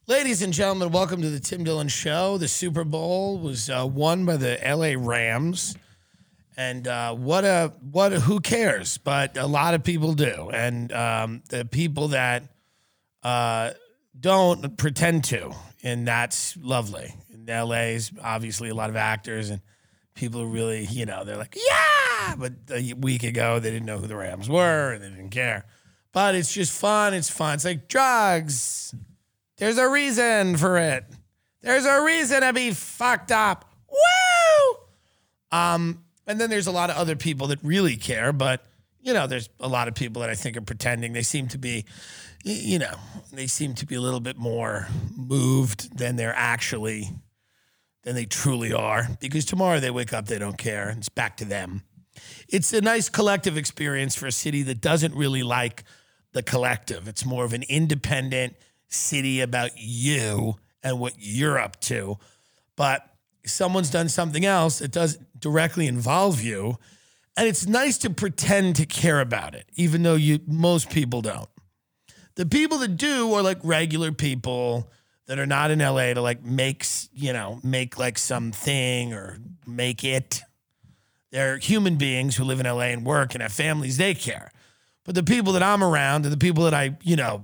Ladies and gentlemen, welcome to the Tim Dillon Show. The Super Bowl was won by the LA Rams. And who cares? But a lot of people do. And the people that don't pretend to. And that's lovely. In LA's obviously a lot of actors and people who really, they're like, yeah! But a week ago, they didn't know who the Rams were and they didn't care. But it's just fun. It's fun. It's like drugs. There's a reason for it. There's a reason to be fucked up. Woo! And then there's a lot of other people that really care, but, there's a lot of people that I think are pretending. They seem to be, they seem to be a little bit more moved than they truly are. Because tomorrow they wake up, they don't care, and it's back to them. It's a nice collective experience for a city that doesn't really like the collective. It's more of an independent city about you and what you're up to. But someone's done something else that doesn't directly involve you. And it's nice to pretend to care about it, even though most people don't. The people that do are like regular people that are not in LA to make like something or make it. They're human beings who live in LA and work and have families, they care. But the people that I'm around and the people that I,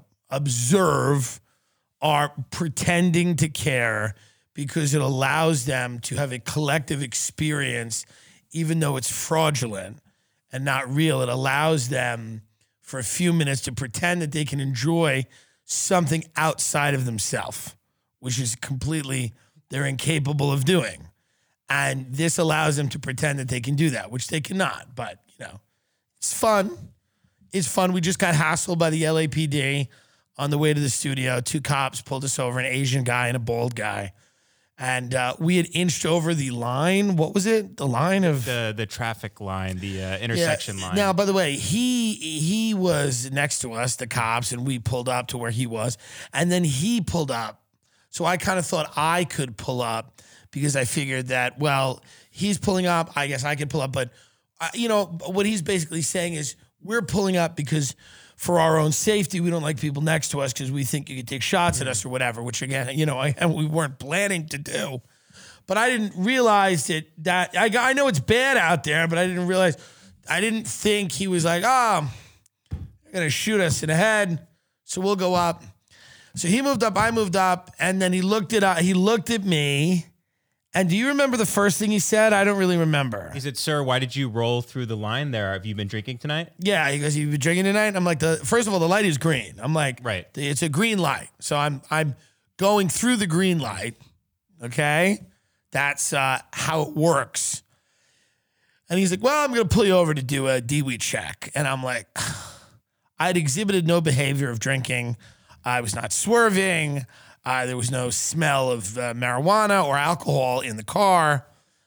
observe are pretending to care because it allows them to have a collective experience, even though it's fraudulent and not real. It allows them for a few minutes to pretend that they can enjoy something outside of themselves, which is completely they're incapable of doing. And this allows them to pretend that they can do that, which they cannot. But, it's fun. It's fun. We just got hassled by the LAPD on the way to the studio. 2 cops pulled us over, an Asian guy and a bald guy. And we had inched over the line. What was it? The line of... The traffic line, the intersection line. Now, by the way, he was next to us, the cops, and we pulled up to where he was. And then he pulled up. So I kind of thought I could pull up because I figured that, well, he's pulling up. I guess I could pull up. But, what he's basically saying is we're pulling up because for our own safety, we don't like people next to us because we think you could take shots at us or whatever, which again, we weren't planning to do. But I didn't realize that I know it's bad out there, but I didn't think he was like, they're going to shoot us in the head, so we'll go up. So he moved up, I moved up, and then he looked at me. And do you remember the first thing he said? I don't really remember. He said, "Sir, why did you roll through the line there? Have you been drinking tonight?" Yeah, he goes, "You've been drinking tonight?" I'm like, first of all, the light is green. I'm like, right. It's a green light. So I'm going through the green light. Okay? That's how it works. And he's like, "Well, I'm going to pull you over to do a DWI check." And I'm like, I'd exhibited no behavior of drinking. I was not swerving. There was no smell of marijuana or alcohol in the car.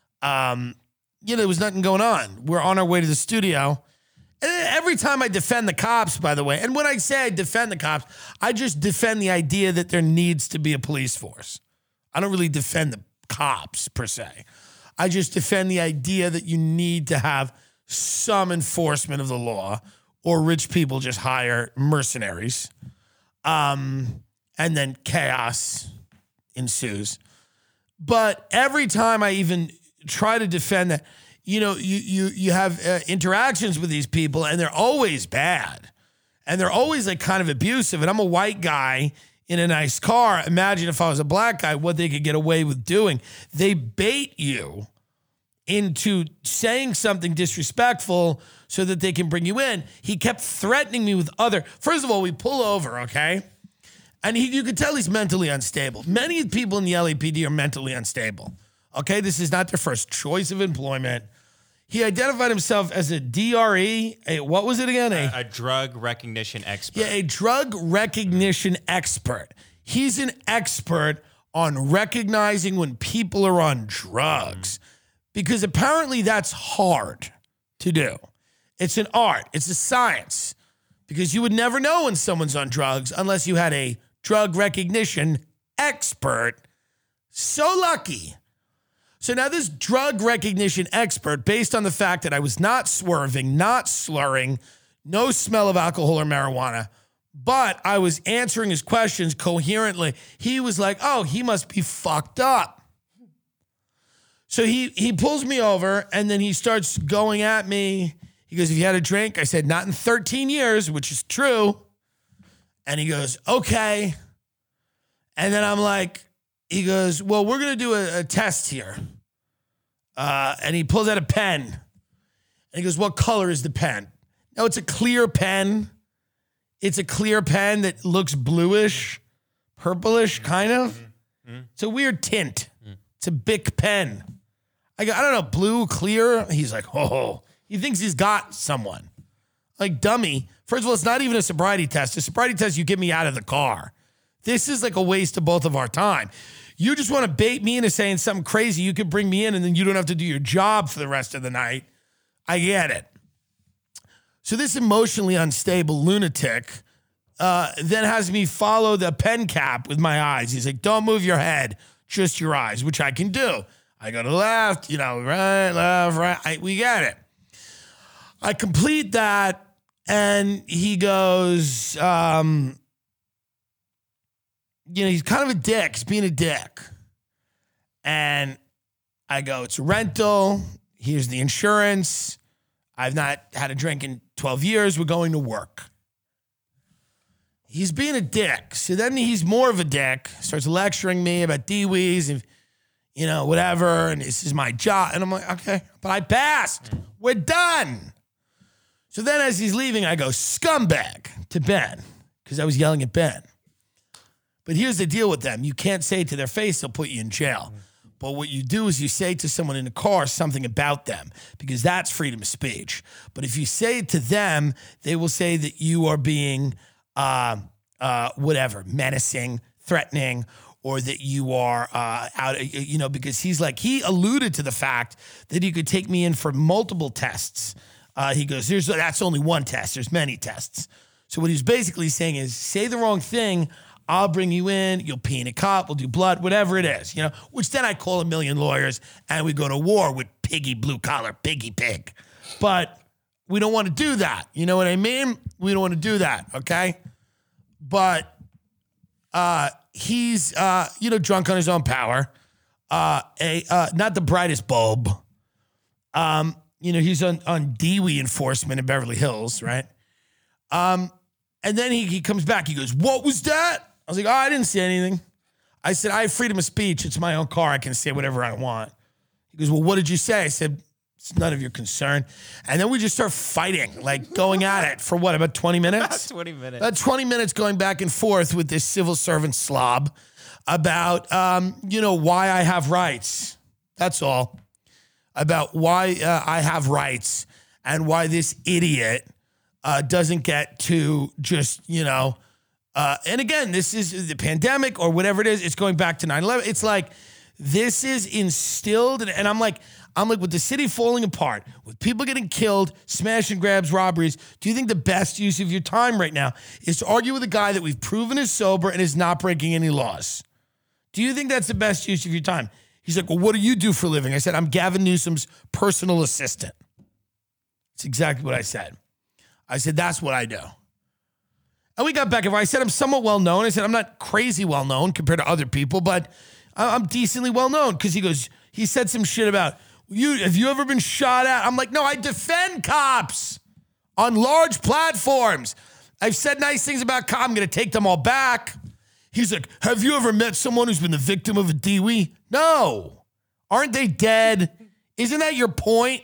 There was nothing going on. We're on our way to the studio. And every time I defend the cops, by the way, and when I say I defend the cops, I just defend the idea that there needs to be a police force. I don't really defend the cops, per se. I just defend the idea that you need to have some enforcement of the law, or rich people just hire mercenaries. And then chaos ensues. But every time I even try to defend that, you have interactions with these people and they're always bad. And they're always like kind of abusive. And I'm a white guy in a nice car. Imagine if I was a black guy, what they could get away with doing. They bait you into saying something disrespectful so that they can bring you in. He kept threatening me with first of all, we pull over, okay? And you could tell he's mentally unstable. Many people in the LAPD are mentally unstable. Okay, this is not their first choice of employment. He identified himself as a DRE. What was it again? A drug recognition expert. Yeah, a drug recognition expert. He's an expert on recognizing when people are on drugs. Because apparently that's hard to do. It's an art. It's a science. Because you would never know when someone's on drugs unless you had a drug recognition expert. So lucky. So now this drug recognition expert, based on the fact that I was not swerving, not slurring, no smell of alcohol or marijuana, But I was answering his questions coherently. He was like, oh, he must be fucked up. So he pulls me over and then he starts going at me. He goes, have you had a drink? I said, not in 13 years, which is true. And he goes, okay. And then I'm like, he goes, well, we're going to do a test here. And he pulls out a pen. And he goes, what color is the pen? No, it's a clear pen. It's a clear pen that looks bluish, purplish, kind of. It's a weird tint. It's a Bic pen. I go, I don't know, blue, clear. He's like, oh, he thinks he's got someone. Like, dummy. First of all, it's not even a sobriety test. A sobriety test, you get me out of the car. This is like a waste of both of our time. You just want to bait me into saying something crazy. You could bring me in and then you don't have to do your job for the rest of the night. I get it. So this emotionally unstable lunatic then has me follow the pen cap with my eyes. He's like, don't move your head, just your eyes, which I can do. I go to the left, right, left, right. We get it. I complete that, and he goes, he's kind of a dick. He's being a dick. And I go, it's a rental. Here's the insurance. I've not had a drink in 12 years. We're going to work. He's being a dick. So then he's more of a dick, starts lecturing me about DWEs and, whatever. And this is my job. And I'm like, okay, but I passed. We're done. So then as he's leaving, I go, scumbag to Ben, because I was yelling at Ben. But here's the deal with them. You can't say it to their face, they'll put you in jail. But what you do is you say to someone in the car something about them, because that's freedom of speech. But if you say it to them, they will say that you are being menacing, threatening, or that you are out, because he alluded to the fact that he could take me in for multiple tests. He goes, that's only one test. There's many tests. So what he's basically saying is, say the wrong thing, I'll bring you in, you'll pee in a cup, we'll do blood, whatever it is, which then I call a million lawyers and we go to war with piggy blue collar, piggy pig. But we don't want to do that. You know what I mean? We don't want to do that, okay? But he's, drunk on his own power. Not the brightest bulb. He's on DWE enforcement in Beverly Hills, right? And then he comes back. He goes, what was that? I was like, I didn't say anything. I said, I have freedom of speech. It's my own car. I can say whatever I want. He goes, well, what did you say? I said, it's none of your concern. And then we just start fighting, like going at it for what, about 20 minutes? 20 minutes. About 20 minutes going back and forth with this civil servant slob about, why I have rights. That's all. About why I have rights and why this idiot doesn't get to just, and again, this is the pandemic or whatever it is. It's going back to 9/11. It's like, this is instilled. And I'm like, with the city falling apart, with people getting killed, smash and grabs, robberies, do you think the best use of your time right now is to argue with a guy that we've proven is sober and is not breaking any laws? Do you think that's the best use of your time? He's like, well, what do you do for a living? I said, I'm Gavin Newsom's personal assistant. It's exactly what I said. I said, that's what I do. And we got back. I said, I'm somewhat well-known. I said, I'm not crazy well-known compared to other people, but I'm decently well-known. Because he said some shit about, have you ever been shot at? I'm like, no, I defend cops on large platforms. I've said nice things about cops. I'm going to take them all back. He's like, have you ever met someone who's been the victim of a DWE? No. Aren't they dead? Isn't that your point?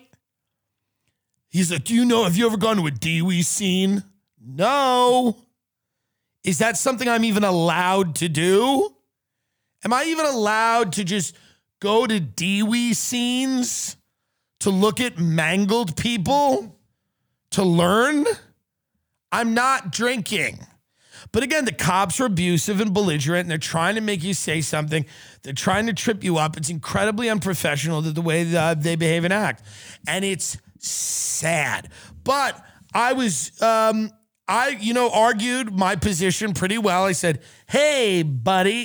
He's like, have you ever gone to a DWE scene? No. Is that something I'm even allowed to do? Am I even allowed to just go to DWE scenes to look at mangled people to learn? I'm not drinking. But again, the cops are abusive and belligerent, and they're trying to make you say something. They're trying to trip you up. It's incredibly unprofessional the way they behave and act. And it's sad. But I was, argued my position pretty well. I said, hey, buddy,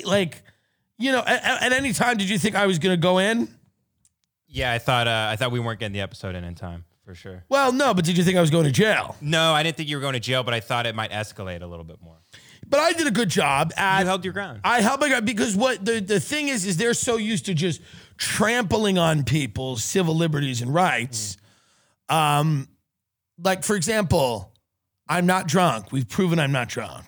at any time, did you think I was going to go in? Yeah, I thought we weren't getting the episode in time. for sure. Well, no, but did you think I was going to jail? No, I didn't think you were going to jail, but I thought it might escalate a little bit more. But I did a good job at. You held your ground. I held my ground because what the thing is they're so used to just trampling on people's civil liberties and rights. Like, for example, I'm not drunk. We've proven I'm not drunk.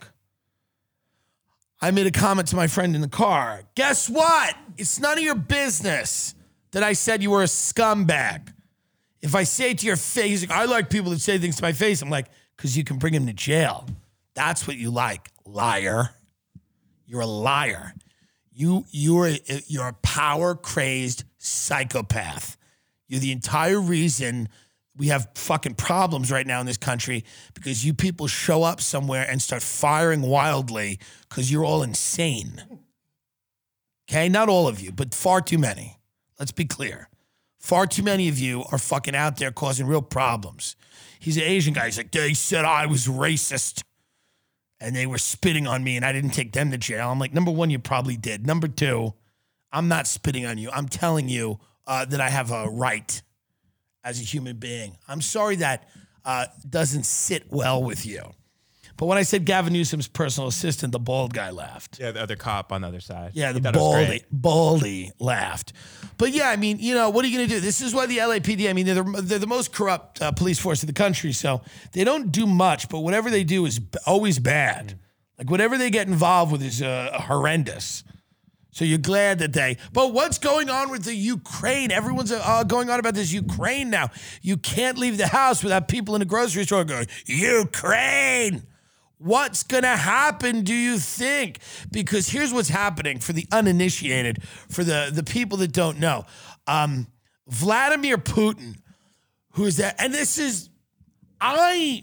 I made a comment to my friend in the car. Guess what? It's none of your business that I said you were a scumbag. If I say it to your face, I like people that say things to my face. I'm like, because you can bring him to jail. That's what you like, liar. You're a liar. You're a power-crazed psychopath. You're the entire reason we have fucking problems right now in this country because you people show up somewhere and start firing wildly because you're all insane. Okay? Not all of you, but far too many. Let's be clear. Far too many of you are fucking out there causing real problems. He's an Asian guy. He's like, they said I was racist and they were spitting on me and I didn't take them to jail. I'm like, number one, you probably did. Number two, I'm not spitting on you. I'm telling you that I have a right as a human being. I'm sorry that doesn't sit well with you. But when I said Gavin Newsom's personal assistant, the bald guy laughed. Yeah, the other cop on the other side. Yeah, the baldy laughed. But yeah, I mean, you know, what are you going to do? This is why the LAPD, I mean, they're the most corrupt police force in the country. So they don't do much, but whatever they do is always bad. Like whatever they get involved with is horrendous. So you're glad that but what's going on with the Ukraine? Everyone's going on about this Ukraine now. You can't leave the house without people in the grocery store going, Ukraine. What's going to happen, do you think? Because here's what's happening for the uninitiated, for the people that don't know. Vladimir Putin, who is that? And this is, I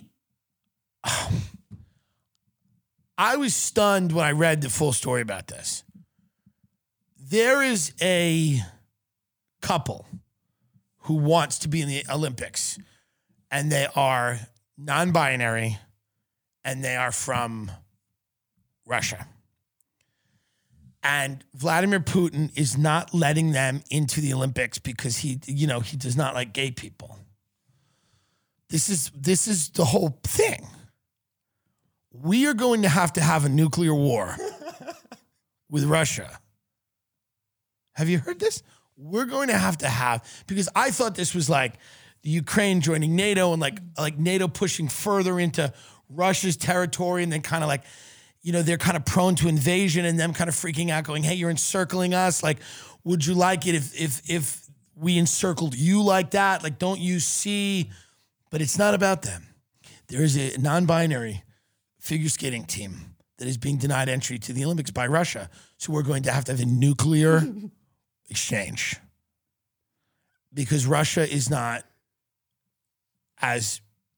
was stunned when I read the full story about this. There is a couple who wants to be in the Olympics, and they are non-binary, and they are from Russia. And Vladimir Putin is not letting them into the Olympics because he does not like gay people. This is the whole thing. We are going to have a nuclear war with Russia. Have you heard this? We're going to have, because I thought this was like the Ukraine joining NATO and like NATO pushing further into Russia's territory, and then kind of like, you know, they're kind of prone to invasion and them kind of freaking out going, hey, you're encircling us. Like, would you like it if we encircled you like that? Like, don't you see? But it's not about them. There is a non-binary figure skating team that is being denied entry to the Olympics by Russia. So we're going to have a nuclear exchange because Russia is not as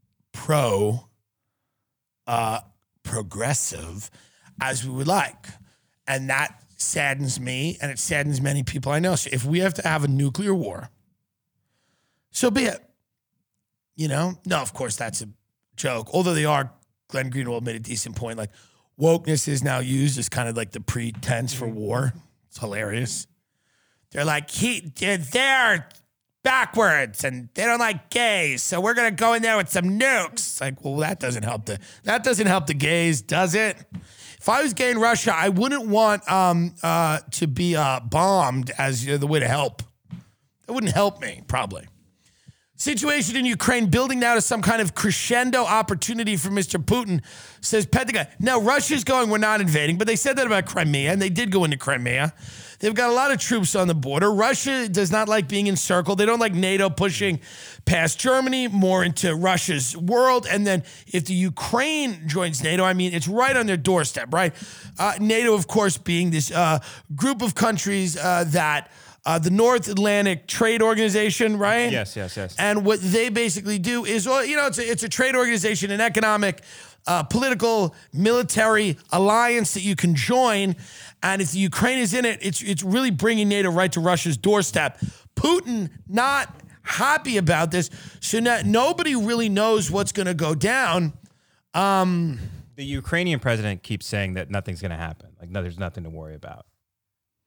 progressive as we would like. And that saddens me, and it saddens many people I know. So if we have to have a nuclear war, so be it. You know? No, of course, that's a joke. Although Glenn Greenwald made a decent point, like wokeness is now used as kind of like the pretense for war. It's hilarious. They're like, they're backwards and they don't like gays, so we're gonna go in there with some nukes. It's like, well, that doesn't help the gays, does it? If I was gay in Russia, I wouldn't want to be bombed as the way to help. That wouldn't help me, probably. Situation in Ukraine building now to some kind of crescendo opportunity for Mr. Putin, says Pentagon. Now, Russia's going, we're not invading, but they said that about Crimea, and they did go into Crimea. They've got a lot of troops on the border. Russia does not like being encircled. They don't like NATO pushing past Germany, more into Russia's world. And then if the Ukraine joins NATO, I mean, it's right on their doorstep, right? NATO, of course, being this group of countries that the North Atlantic Trade Organization, right? Yes. And what they basically do is, well, you know, it's a trade organization, an economic, political, military alliance that you can join. And if the Ukraine is in it, it's really bringing NATO right to Russia's doorstep. Putin not happy about this, so nobody really knows what's going to go down. The Ukrainian president keeps saying that nothing's going to happen. Like, no, there's nothing to worry about.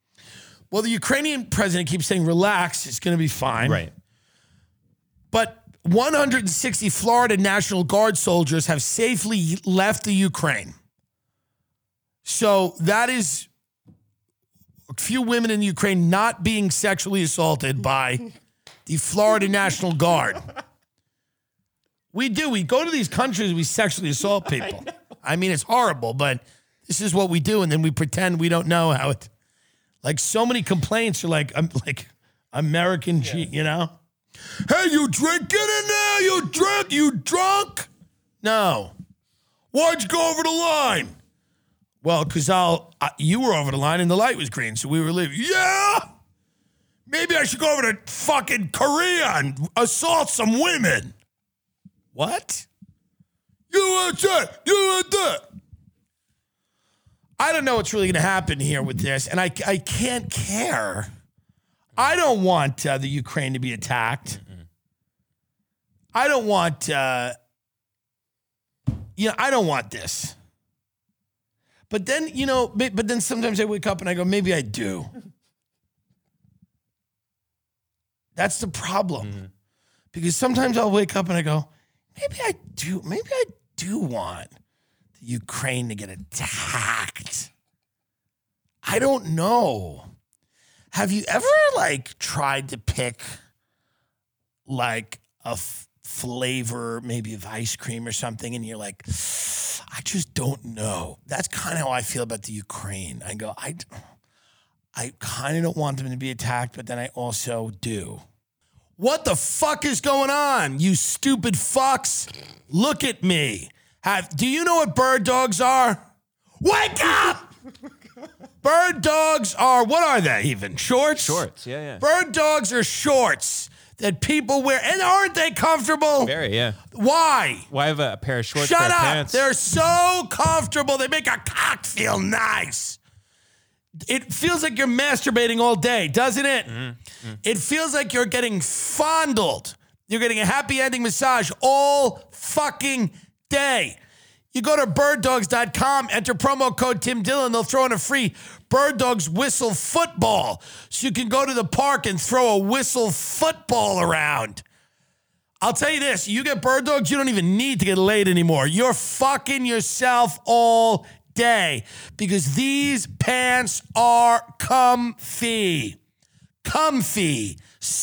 Well, the Ukrainian president keeps saying, relax, it's going to be fine. Right. But 160 Florida National Guard soldiers have safely left the Ukraine. So that is a few women in Ukraine not being sexually assaulted by the Florida National Guard. We do. We go to these countries, we sexually assault people. I mean, it's horrible, but this is what we do, and then we pretend we don't know how it. Like so many complaints are like, I'm like American, you know. Hey, you drink? Get in there. You drink? You drunk? No. Why'd you go over the line? Well, because you were over the line and the light was green, so we were leaving. Yeah. Maybe I should go over to fucking Korea and assault some women. What? USA. I don't know what's really going to happen here with this, and I can't care. I don't want the Ukraine to be attacked. I don't want, I don't want this. But then, but then sometimes I wake up and I go, maybe I do. That's the problem. Because sometimes I'll wake up and I go, maybe I do want the Ukraine to get attacked. I don't know. Have you ever tried to pick a flavor, maybe of ice cream or something, and you're like, I just don't know. That's kind of how I feel about the Ukraine. I go, I kind of don't want them to be attacked, but then I also do. What the fuck is going on, you stupid fucks? Look at me. Do you know what bird dogs are? Wake up! Bird dogs are, what are they even? Shorts? Shorts, yeah. Bird dogs are shorts that people wear, and aren't they comfortable? Very, yeah. Why? Why have a pair of shorts? Shut up! Pants? They're so comfortable. They make a cock feel nice. It feels like you're masturbating all day, doesn't it? It feels like you're getting fondled. You're getting a happy ending massage all fucking day. You go to birddogs.com, enter promo code Tim Dillon. They'll throw in a free Bird Dogs whistle football. So you can go to the park and throw a whistle football around. I'll tell you this, you get Bird Dogs, you don't even need to get laid anymore. You're fucking yourself all day because these pants are comfy. Comfy.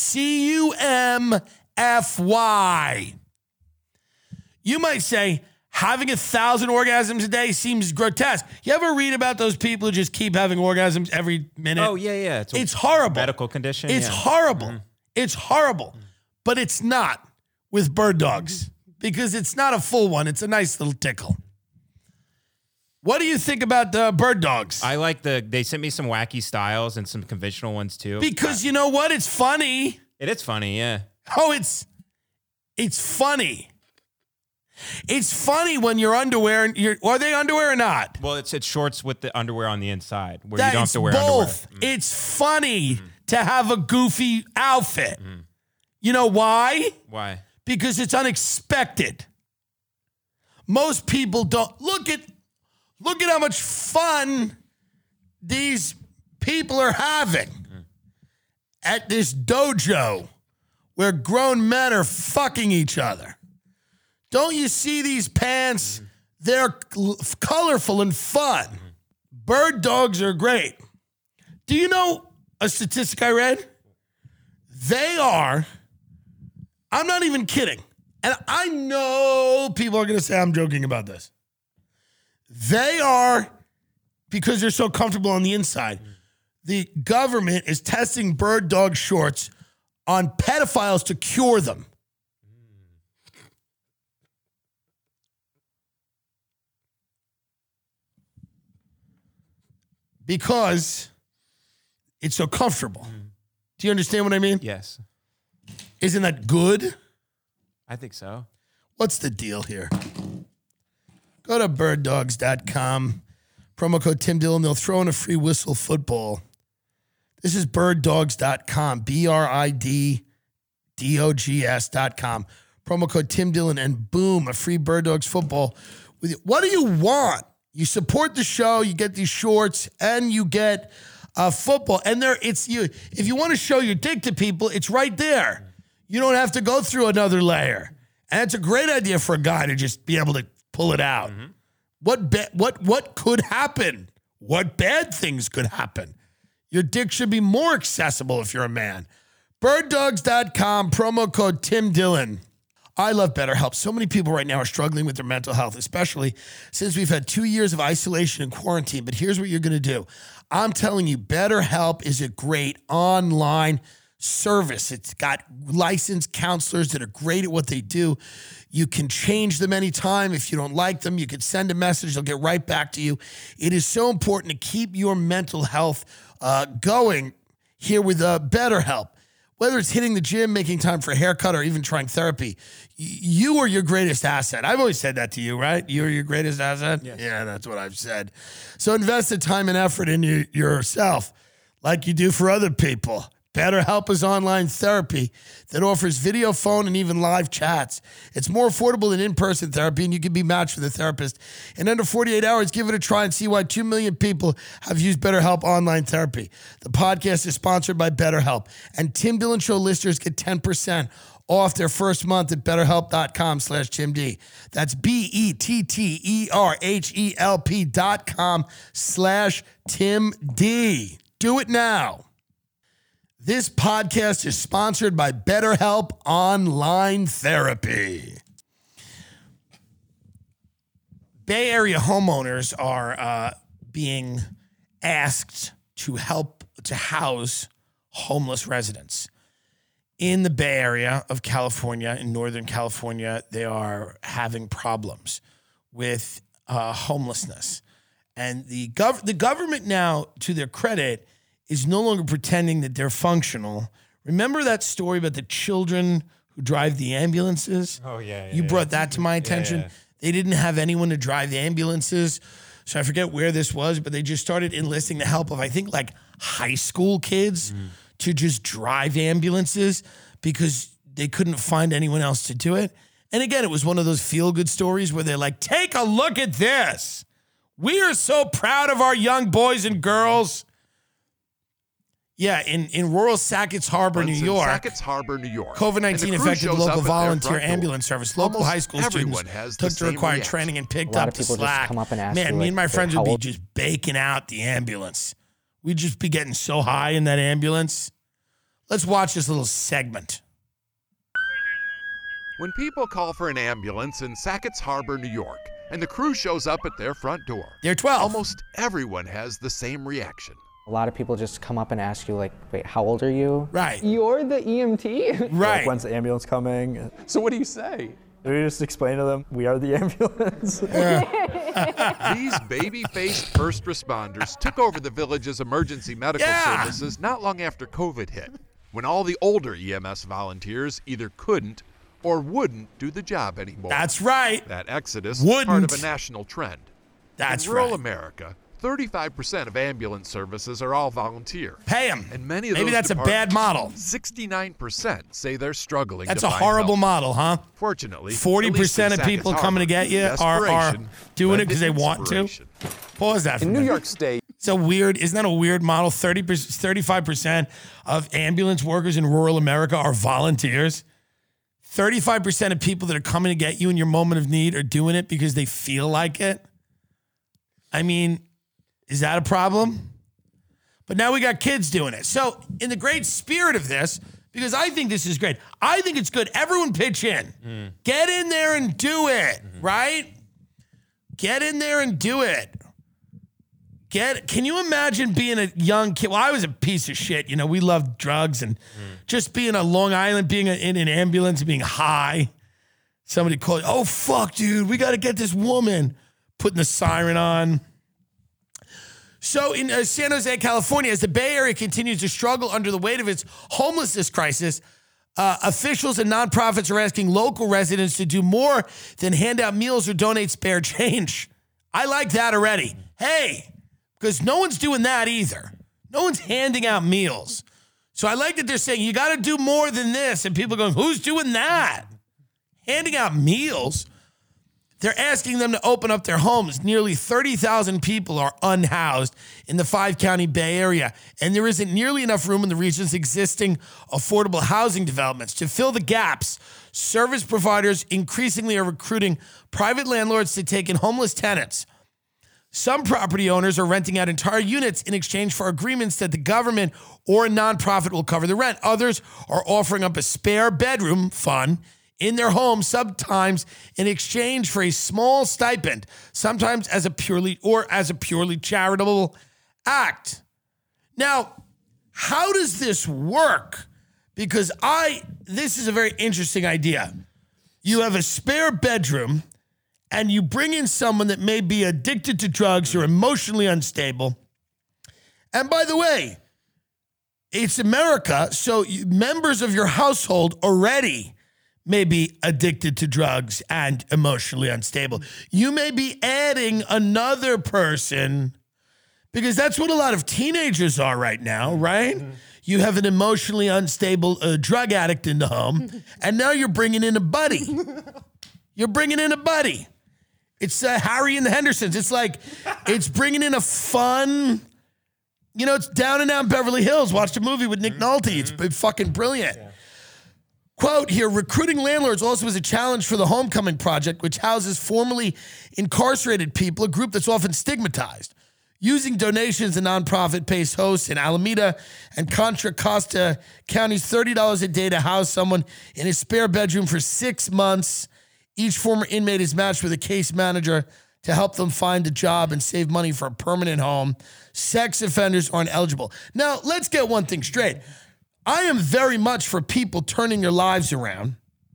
C-U-M-F-Y. You might say, having 1,000 orgasms a day seems grotesque. You ever read about those people who just keep having orgasms every minute? Oh, yeah. It's horrible. Medical condition. It's horrible. It's horrible. But it's not with bird dogs because it's not a full one. It's a nice little tickle. What do you think about the bird dogs? I like they sent me some wacky styles and some conventional ones too. Because you know what? It's funny. It is funny, yeah. Oh, it's funny. It's funny when your underwear, are they underwear or not? Well, it's shorts with the underwear on the inside where That you don't have is to wear both. underwear. It's funny to have a goofy outfit. You know why? Why? Because it's unexpected. Most people don't. Look at how much fun these people are having at this dojo where grown men are fucking each other. Don't you see these pants? They're colorful and fun. Bird dogs are great. Do you know a statistic I read? They are, I'm not even kidding, and I know people are going to say I'm joking about this. They are, because they're so comfortable on the inside, the government is testing bird dog shorts on pedophiles to cure them. Because it's so comfortable. Do you understand what I mean? Yes. Isn't that good? I think so. What's the deal here? Go to birddogs.com. Promo code Tim Dillon. They'll throw in a free whistle football. This is birddogs.com. BRIDDOGS.com. Promo code Tim Dillon, and boom, a free Bird Dogs football. What do you want? You support the show, you get these shorts, and you get football. And if you want to show your dick to people, it's right there. You don't have to go through another layer. And it's a great idea for a guy to just be able to pull it out. What could happen? What bad things could happen? Your dick should be more accessible if you're a man. Birddogs.com, promo code Tim Dillon. I love BetterHelp. So many people right now are struggling with their mental health, especially since we've had 2 years of isolation and quarantine. But here's what you're going to do. I'm telling you, BetterHelp is a great online service. It's got licensed counselors that are great at what they do. You can change them anytime. If you don't like them, you can send a message. They'll get right back to you. It is so important to keep your mental health going here with BetterHelp. Whether it's hitting the gym, making time for a haircut, or even trying therapy, you are your greatest asset. I've always said that to you, right? You're your greatest asset? Yes. Yeah, that's what I've said. So invest the time and effort in yourself like you do for other people. BetterHelp is online therapy that offers video, phone, and even live chats. It's more affordable than in-person therapy, and you can be matched with a therapist in under 48 hours. Give it a try and see why 2 million people have used BetterHelp online therapy. The podcast is sponsored by BetterHelp, and Tim Dillon Show listeners get 10% off their first month at BetterHelp.com/TimD. That's BetterHelp.com/TimD. Do it now. This podcast is sponsored by BetterHelp Online Therapy. Bay Area homeowners are being asked to help to house homeless residents. In the Bay Area of California, in Northern California, they are having problems with homelessness. And the government now, to their credit, is no longer pretending that they're functional. Remember that story about the children who drive the ambulances? Oh, yeah. You brought that to my attention. Yeah. They didn't have anyone to drive the ambulances. So I forget where this was, but they just started enlisting the help of, I think, like high school kids to just drive ambulances because they couldn't find anyone else to do it. And again, it was one of those feel-good stories where they're like, take a look at this. We are so proud of our young boys and girls. Yeah, in rural Sackett's Harbor, New York. Sackett's Harbor, New York. COVID-19 affected local volunteer ambulance service. Local high school students took the required training and picked up the slack. Man, me and my friends would be just baking out the ambulance. We'd just be getting so high in that ambulance. Let's watch this little segment. When people call for an ambulance in Sackett's Harbor, New York, and the crew shows up at their front door, they're 12. Almost everyone has the same reaction. A lot of people just come up and ask you, like, wait, how old are you? Right. You're the EMT? Right. Like, when's the ambulance coming? So what do you say? We just explain to them, we are the ambulance. These baby-faced first responders took over the village's emergency medical services not long after COVID hit, when all the older EMS volunteers either couldn't or wouldn't do the job anymore. That's right. That exodus is part of a national trend. That's in rural right. America, 35% of ambulance services are all volunteer. Pay them. And many of Maybe those that's a bad model. 69% say they're struggling. That's to a find horrible help. model, huh? Fortunately, 40% of people coming to get you are doing it because they want to. Pause that for a In New minute. York State, It's a weird, isn't that a weird model? 35% of ambulance workers in rural America are volunteers. 35% of people that are coming to get you in your moment of need are doing it because they feel like it. I mean, is that a problem? But now we got kids doing it. So in the great spirit of this, because I think this is great, I think it's good. Everyone pitch in. Get in there and do it, right? Get in there and do it. Can you imagine being a young kid? Well, I was a piece of shit. You know, we loved drugs and just being on Long Island, being in an ambulance, being high. Somebody called, oh, fuck, dude, we got to get this woman. Putting the siren on. So in San Jose, California, as the Bay Area continues to struggle under the weight of its homelessness crisis, officials and nonprofits are asking local residents to do more than hand out meals or donate spare change. I like that already. Hey, because no one's doing that either. No one's handing out meals. So I like that they're saying you got to do more than this. And people are going, who's doing that? Handing out meals? They're asking them to open up their homes. Nearly 30,000 people are unhoused in the 5-county Bay Area, and there isn't nearly enough room in the region's existing affordable housing developments. To fill the gaps, service providers increasingly are recruiting private landlords to take in homeless tenants. Some property owners are renting out entire units in exchange for agreements that the government or a nonprofit will cover the rent. Others are offering up a spare bedroom fund in their home, sometimes in exchange for a small stipend, sometimes as a purely charitable act. Now, how does this work? Because this is a very interesting idea. You have a spare bedroom and you bring in someone that may be addicted to drugs or emotionally unstable. And by the way, it's America, so members of your household already may be addicted to drugs and emotionally unstable. You may be adding another person, because that's what a lot of teenagers are right now, right? Mm-hmm. You have an emotionally unstable drug addict in the home, and now you're bringing in a buddy. You're bringing in a buddy. It's Harry and the Hendersons. It's like, it's bringing in a fun, it's Down and Out Beverly Hills. Watched a movie with Nick Nolte. It's fucking brilliant. Yeah. Quote here, recruiting landlords also is a challenge for the Homecoming Project, which houses formerly incarcerated people, a group that's often stigmatized. Using donations, the nonprofit pays hosts in Alameda and Contra Costa counties $30 a day to house someone in a spare bedroom for 6 months. Each former inmate is matched with a case manager to help them find a job and save money for a permanent home. Sex offenders aren't eligible. Now, let's get one thing straight. I am very much for people turning their lives around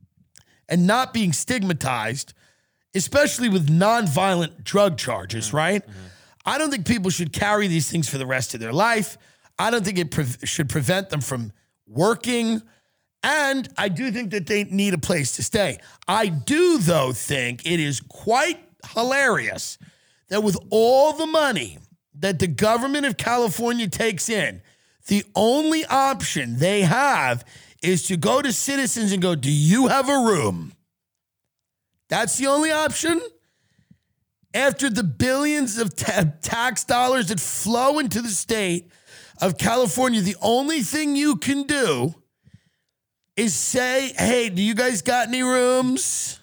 and not being stigmatized, especially with nonviolent drug charges, right? Mm-hmm. I don't think people should carry these things for the rest of their life. I don't think it should prevent them from working. And I do think that they need a place to stay. I do, though, think it is quite hilarious that with all the money that the government of California takes in, the only option they have is to go to citizens and go, do you have a room? That's the only option? After the billions of tax dollars that flow into the state of California, the only thing you can do is say, hey, do you guys got any rooms?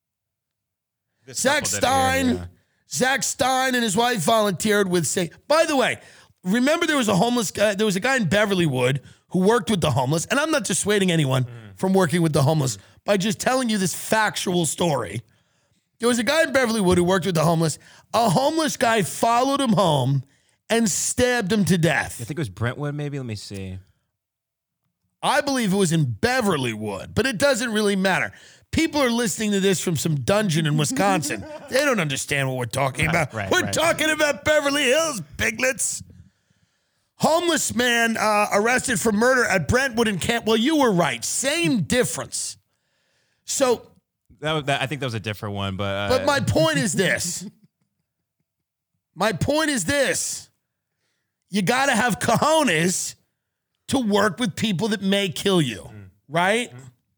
Zach Stein and his wife volunteered with say, by the way, remember there was a homeless guy, there was a guy in Beverlywood who worked with the homeless, and I'm not dissuading anyone from working with the homeless by just telling you this factual story. There was a guy in Beverlywood who worked with the homeless. A homeless guy followed him home and stabbed him to death. I think it was Brentwood, maybe. Let me see. I believe it was in Beverlywood, but it doesn't really matter. People are listening to this from some dungeon in Wisconsin. They don't understand what we're talking about. We're talking about Beverly Hills, piglets. Homeless man arrested for murder at Brentwood and Camp. Well, you were right. Same difference. So I think that was a different one, but my point is this. You got to have cojones to work with people that may kill you, right?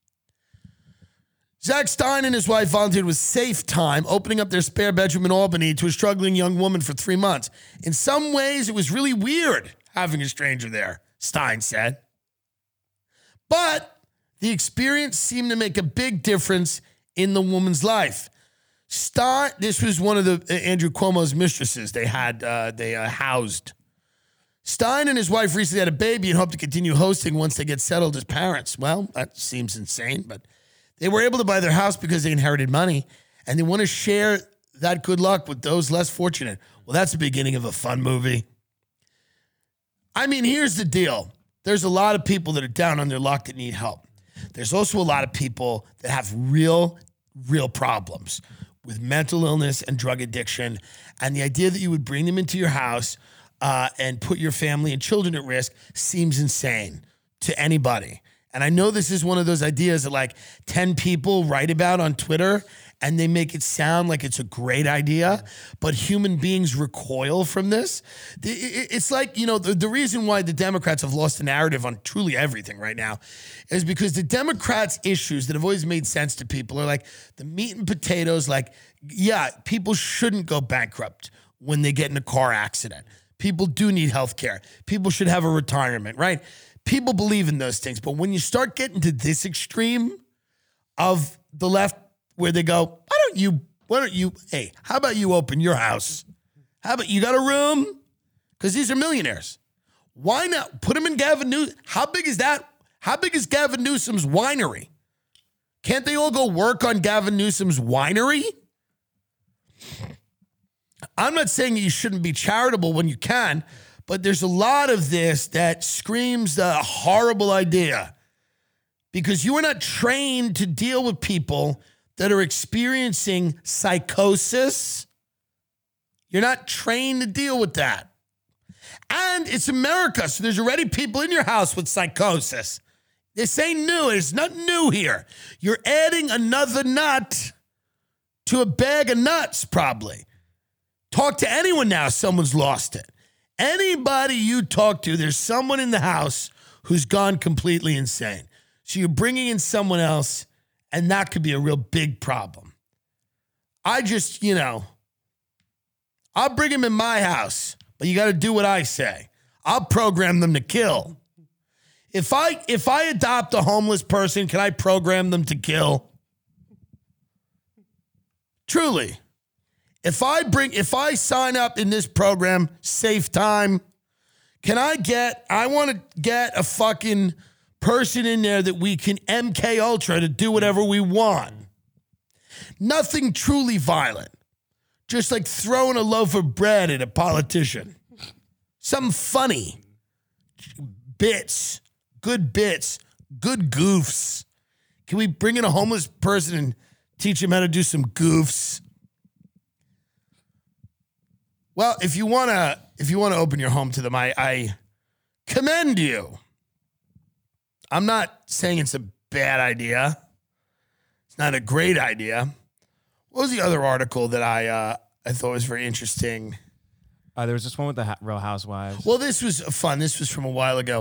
Zach Stein and his wife volunteered with Safe Time, opening up their spare bedroom in Albany to a struggling young woman for 3 months. In some ways, it was really weird having a stranger there, Stein said. But the experience seemed to make a big difference in the woman's life. This was one of Andrew Cuomo's mistresses they housed. Stein and his wife recently had a baby and hope to continue hosting once they get settled as parents. Well, that seems insane, but they were able to buy their house because they inherited money, and they want to share that good luck with those less fortunate. Well, that's the beginning of a fun movie. I mean, here's the deal. There's a lot of people that are down on their luck that need help. There's also a lot of people that have real problems with mental illness and drug addiction, and the idea that you would bring them into your house and put your family and children at risk seems insane to anybody. And I know this is one of those ideas that like 10 people write about on Twitter and they make it sound like it's a great idea, but human beings recoil from this. It's like, the reason why the Democrats have lost the narrative on truly everything right now is because the Democrats' issues that have always made sense to people are like the meat and potatoes, like, yeah, people shouldn't go bankrupt when they get in a car accident. People do need health care. People should have a retirement, right? People believe in those things. But when you start getting to this extreme of the left where they go, why don't you, hey, how about you open your house? How about you got a room? Because these are millionaires. Why not put them in Gavin Newsom? How big is that? How big is Gavin Newsom's winery? Can't they all go work on Gavin Newsom's winery? I'm not saying that you shouldn't be charitable when you can, but there's a lot of this that screams a horrible idea because you are not trained to deal with people that are experiencing psychosis. You're not trained to deal with that. And it's America, so there's already people in your house with psychosis. This ain't new. It's nothing new here. You're adding another nut to a bag of nuts, probably. Talk to anyone now, someone's lost it. Anybody you talk to, there's someone in the house who's gone completely insane. So you're bringing in someone else, and that could be a real big problem. I just, I'll bring him in my house, but you got to do what I say. I'll program them to kill. If I adopt a homeless person, can I program them to kill? Truly. If I sign up in this program, Safe Time, I want to get a fucking person in there that we can MK Ultra to do whatever we want. Nothing truly violent. Just like throwing a loaf of bread at a politician. Something funny. Bits. Good goofs. Can we bring in a homeless person and teach him how to do some goofs? Well, if you want to open your home to them, I commend you. I'm not saying it's a bad idea. It's not a great idea. What was the other article that I thought was very interesting? There was this one with the Real Housewives. Well, this was fun. This was from a while ago.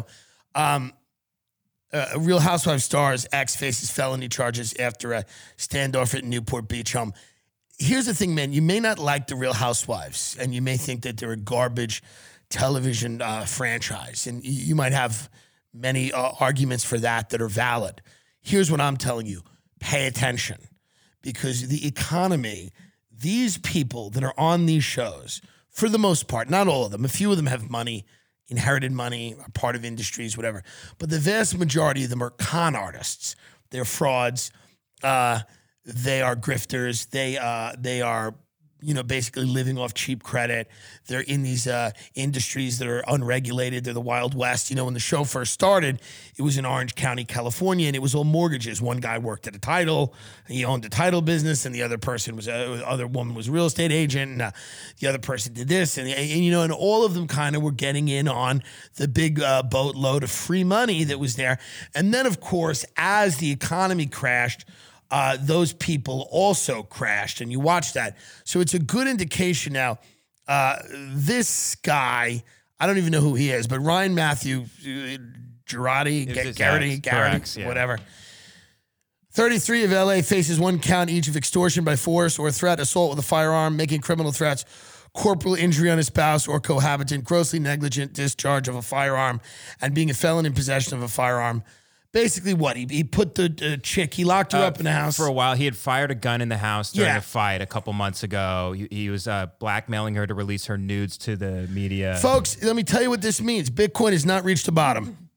Real Housewives stars ex faces felony charges after a standoff at Newport Beach home. Here's the thing, man. You may not like the Real Housewives, and you may think that they're a garbage television franchise, and you might have many arguments for that are valid. Here's what I'm telling you. Pay attention, because the economy, these people that are on these shows, for the most part, not all of them, a few of them have money, inherited money, are part of industries, whatever, but the vast majority of them are con artists. They're frauds. They are grifters. They are, basically living off cheap credit. They're in these industries that are unregulated. They're the Wild West. When the show first started, it was in Orange County, California, and it was all mortgages. One guy worked at a title. He owned a title business, and the other woman was a real estate agent, and the other person did this, and all of them kind of were getting in on the big boatload of free money that was there. And then, of course, as the economy crashed, those people also crashed, and you watch that. So it's a good indication now. This guy, I don't even know who he is, but Ryan Matthew Garrity, whatever. 33 of LA faces one count each of extortion by force or threat, assault with a firearm, making criminal threats, corporal injury on a spouse or cohabitant, grossly negligent discharge of a firearm, and being a felon in possession of a firearm. Basically, what? He put the chick, he locked her up in the house. For a while, he had fired a gun in the house during a fight a couple months ago. He was blackmailing her to release her nudes to the media. Folks, let me tell you what this means. Bitcoin has not reached the bottom.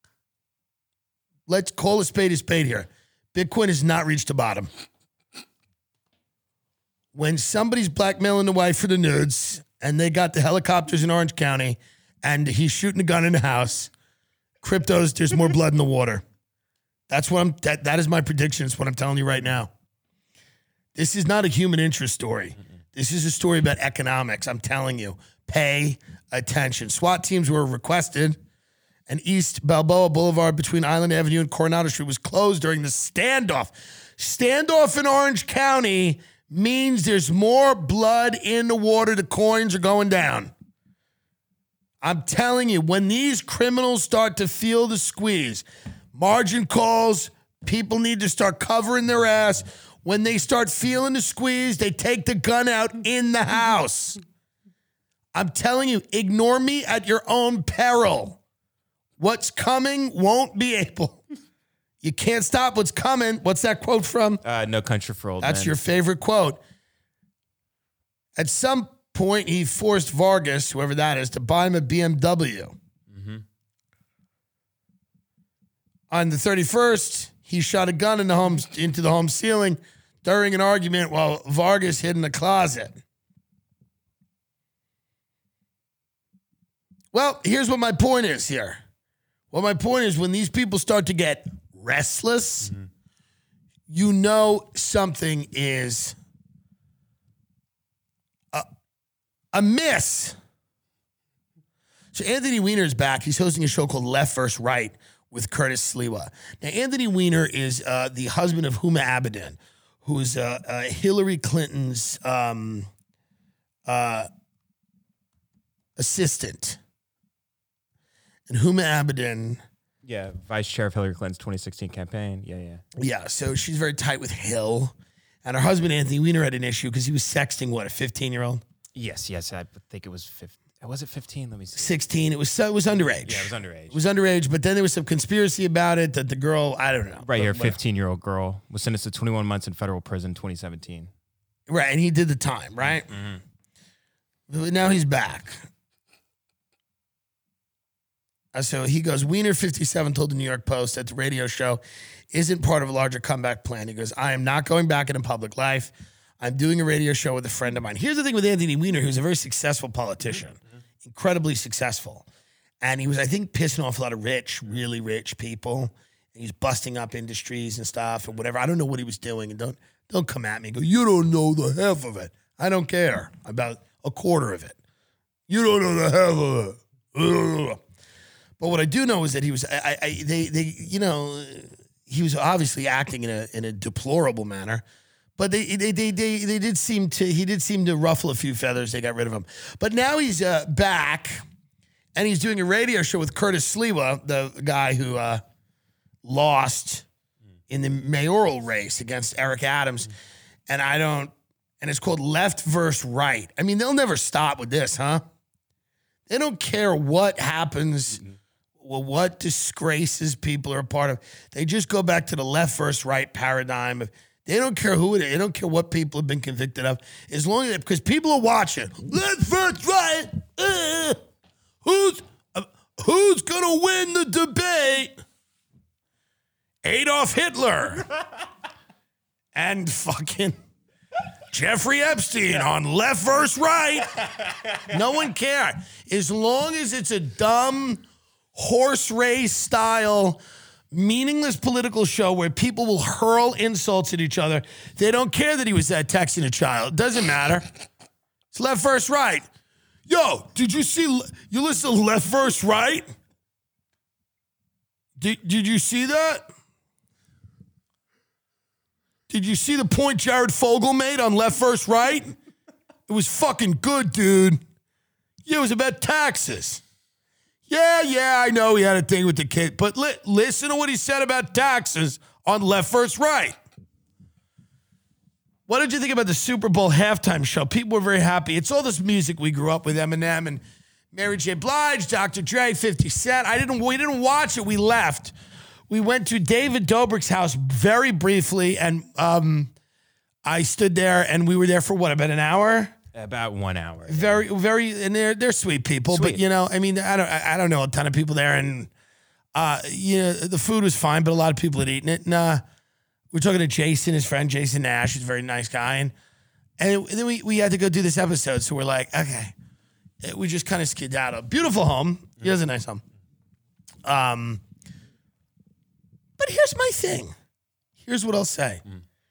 Let's call a spade here. Bitcoin has not reached the bottom. When somebody's blackmailing the wife for the nudes, and they got the helicopters in Orange County, and he's shooting a gun in the house, cryptos, there's more blood in the water. That is my prediction. It's what I'm telling you right now. This is not a human interest story. This is a story about economics. I'm telling you, pay attention. SWAT teams were requested, and East Balboa Boulevard between Island Avenue and Coronado Street was closed during the standoff. Standoff in Orange County means there's more blood in the water. The coins are going down. I'm telling you, when these criminals start to feel the squeeze, margin calls, people need to start covering their ass. When they start feeling the squeeze, they take the gun out in the house. I'm telling you, ignore me at your own peril. What's coming won't be able. You can't stop what's coming. What's that quote from? No Country for Old Men. That's your favorite quote. At some point, he forced Vargas, whoever that is, to buy him a BMW. Mm-hmm. On the 31st, he shot a gun into the home ceiling during an argument while Vargas hid in a closet. Well, here's what my point is here. Well, my point is when these people start to get restless, you know something is amiss. So Anthony Weiner is back. He's hosting a show called Left vs. Right with Curtis Sliwa. Now, Anthony Weiner is the husband of Huma Abedin, who's Hillary Clinton's assistant. And Huma Abedin... Yeah, vice chair of Hillary Clinton's 2016 campaign. Yeah, so she's very tight with Hill. And her husband, Anthony Weiner, had an issue because he was sexting, what, a 15-year-old? Yes, I think it was 15. Was it 15? Let me see. 16. It was underage. Yeah, it was underage. It was underage, but then there was some conspiracy about it that the girl, I don't know. Right here, 15-year-old girl was sentenced to 21 months in federal prison in 2017. Right, and he did the time, right? Mm-hmm. But now he's back. So he goes, Weiner, 57, told the New York Post that the radio show isn't part of a larger comeback plan. He goes, I am not going back into public life. I'm doing a radio show with a friend of mine. Here's the thing with Anthony Weiner, who's a very successful politician, incredibly successful. And he was, I think, pissing off a lot of really rich people. And he's busting up industries and stuff and whatever. I don't know what he was doing. And don't come at me and go, you don't know the half of it. I don't care about a quarter of it. You don't know the half of it. Ugh. But what I do know is that he was, he was obviously acting in a deplorable manner. But he did seem to ruffle a few feathers. They got rid of him. But now he's back, and he's doing a radio show with Curtis Sliwa, the guy who lost in the mayoral race against Eric Adams. And it's called Left vs. Right. I mean, they'll never stop with this, huh? They don't care what happens. Well, what disgraces people are a part of. They just go back to the left versus right paradigm. They don't care who it is. They don't care what people have been convicted of. As long as, because people are watching. Left versus right. Who's going to win the debate? Adolf Hitler. And fucking Jeffrey Epstein on Left versus Right. No one cares. As long as it's a dumb horse race style, meaningless political show where people will hurl insults at each other. They don't care that he was texting a child. It doesn't matter. It's Left versus Right. Yo, did you see, you listen to Left versus Right? Did you see that? Did you see the point Jared Fogle made on Left versus Right? It was fucking good, dude. Yeah, it was about taxes. Yeah, I know he had a thing with the kid, but listen to what he said about taxes on Left vs. Right. What did you think about the Super Bowl halftime show? People were very happy. It's all this music we grew up with, Eminem and Mary J. Blige, Dr. Dre, 50 Cent. We didn't watch it. We left. We went to David Dobrik's house very briefly, and I stood there, and we were there for what, about an hour? About 1 hour. Very, and they're sweet people, but I mean, I don't know a ton of people there, and the food was fine, but a lot of people had eaten it. And we're talking to Jason, his friend Jason Nash, who's a very nice guy, and then we had to go do this episode, so we're like, okay, we just kind of skedaddled. Beautiful home. He has a nice home. But here's my thing. Here's what I'll say.